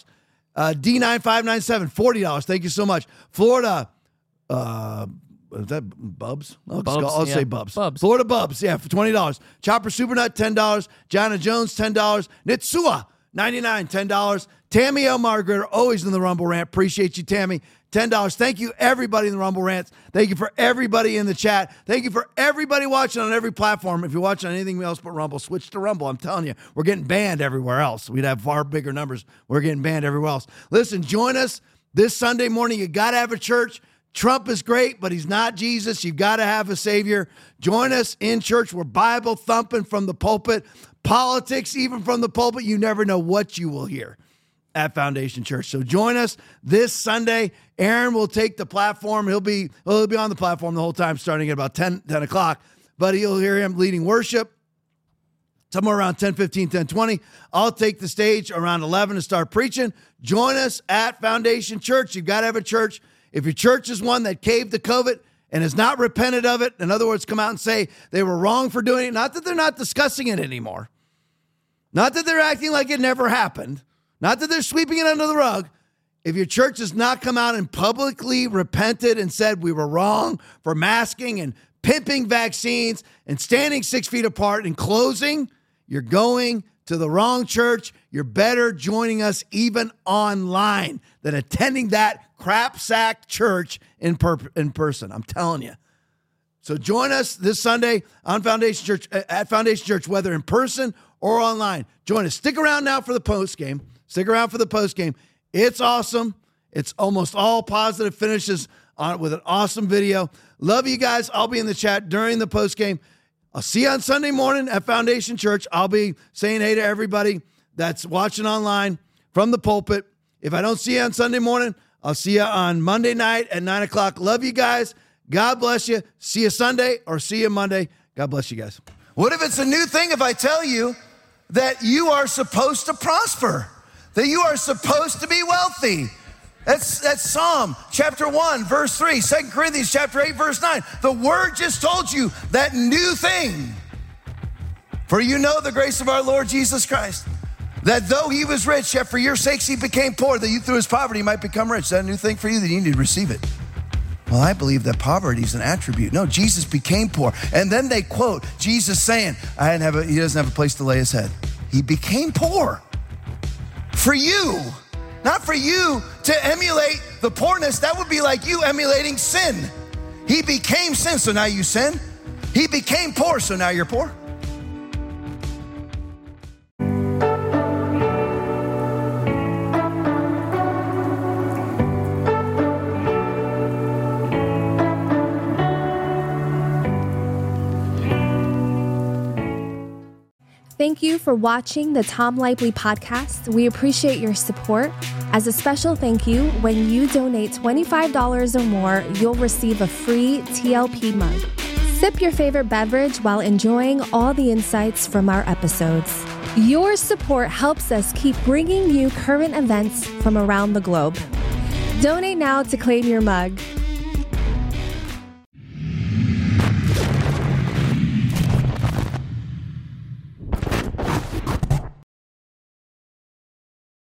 D9597, $40. Thank you so much. Florida, is that Bubs? I'll say Bubs. Florida Bubs, yeah, for $20. Chopper Supernut, $10. Jonna Jones, $10. Nitsua, $99, $10. Tammy L. Margaret, always in the Rumble Rant. Appreciate you, Tammy. $10. Thank you, everybody in the Rumble Rants. Thank you for everybody in the chat. Thank you for everybody watching on every platform. If you're watching on anything else but Rumble, switch to Rumble. I'm telling you, we're getting banned everywhere else. We'd have far bigger numbers. We're getting banned everywhere else. Listen, join us this Sunday morning. You got to have a church. Trump is great, but he's not Jesus. You've got to have a savior. Join us in church. We're Bible thumping from the pulpit. Politics, even from the pulpit. You never know what you will hear at Foundation Church. So join us this Sunday. Aaron will take the platform. He'll be on the platform the whole time, starting at about 10 o'clock. But you'll hear him leading worship somewhere around 10:15, 10:20. I'll take the stage around 11 to start preaching. Join us at Foundation Church. You've got to have a church. If your church is one that caved to COVID and has not repented of it, in other words, come out and say they were wrong for doing it, not that they're not discussing it anymore, not that they're acting like it never happened, not that they're sweeping it under the rug. If your church has not come out and publicly repented and said we were wrong for masking and pimping vaccines and standing 6 feet apart and closing, you're going to the wrong church. You're better joining us even online than attending that crap sack church in person. I'm telling you. So join us this Sunday on Foundation Church, at Foundation Church, whether in person or online. Join us. Stick around now for the post game. Stick around for the post game. It's awesome. It's almost all positive finishes on with an awesome video. Love you guys. I'll be in the chat during the post game. I'll see you on Sunday morning at Foundation Church. I'll be saying hey to everybody that's watching online from the pulpit. If I don't see you on Sunday morning, I'll see you on Monday night at 9 o'clock. Love you guys. God bless you. See you Sunday or see you Monday. God bless you guys. What if it's a new thing if I tell you that you are supposed to prosper, that you are supposed to be wealthy? That's Psalm chapter 1, verse 3, 2 Corinthians chapter 8, verse 9. The word just told you that new thing. For you know the grace of our Lord Jesus Christ, that though he was rich, yet for your sakes he became poor, that you through his poverty might become rich. Is that a new thing for you? That you need to receive it. Well, I believe that poverty is an attribute. No, Jesus became poor. And then they quote Jesus saying, he doesn't have a place to lay his head. He became poor for you. Not for you to emulate the poorness. That would be like you emulating sin. He became sin, so now you sin. He became poor, so now you're poor. Thank you for watching the Tom Lively podcast. We appreciate your support. As a special thank you, when you donate $25 or more, you'll receive a free TLP mug. Sip your favorite beverage while enjoying all the insights from our episodes. Your support helps us keep bringing you current events from around the globe. Donate now to claim your mug.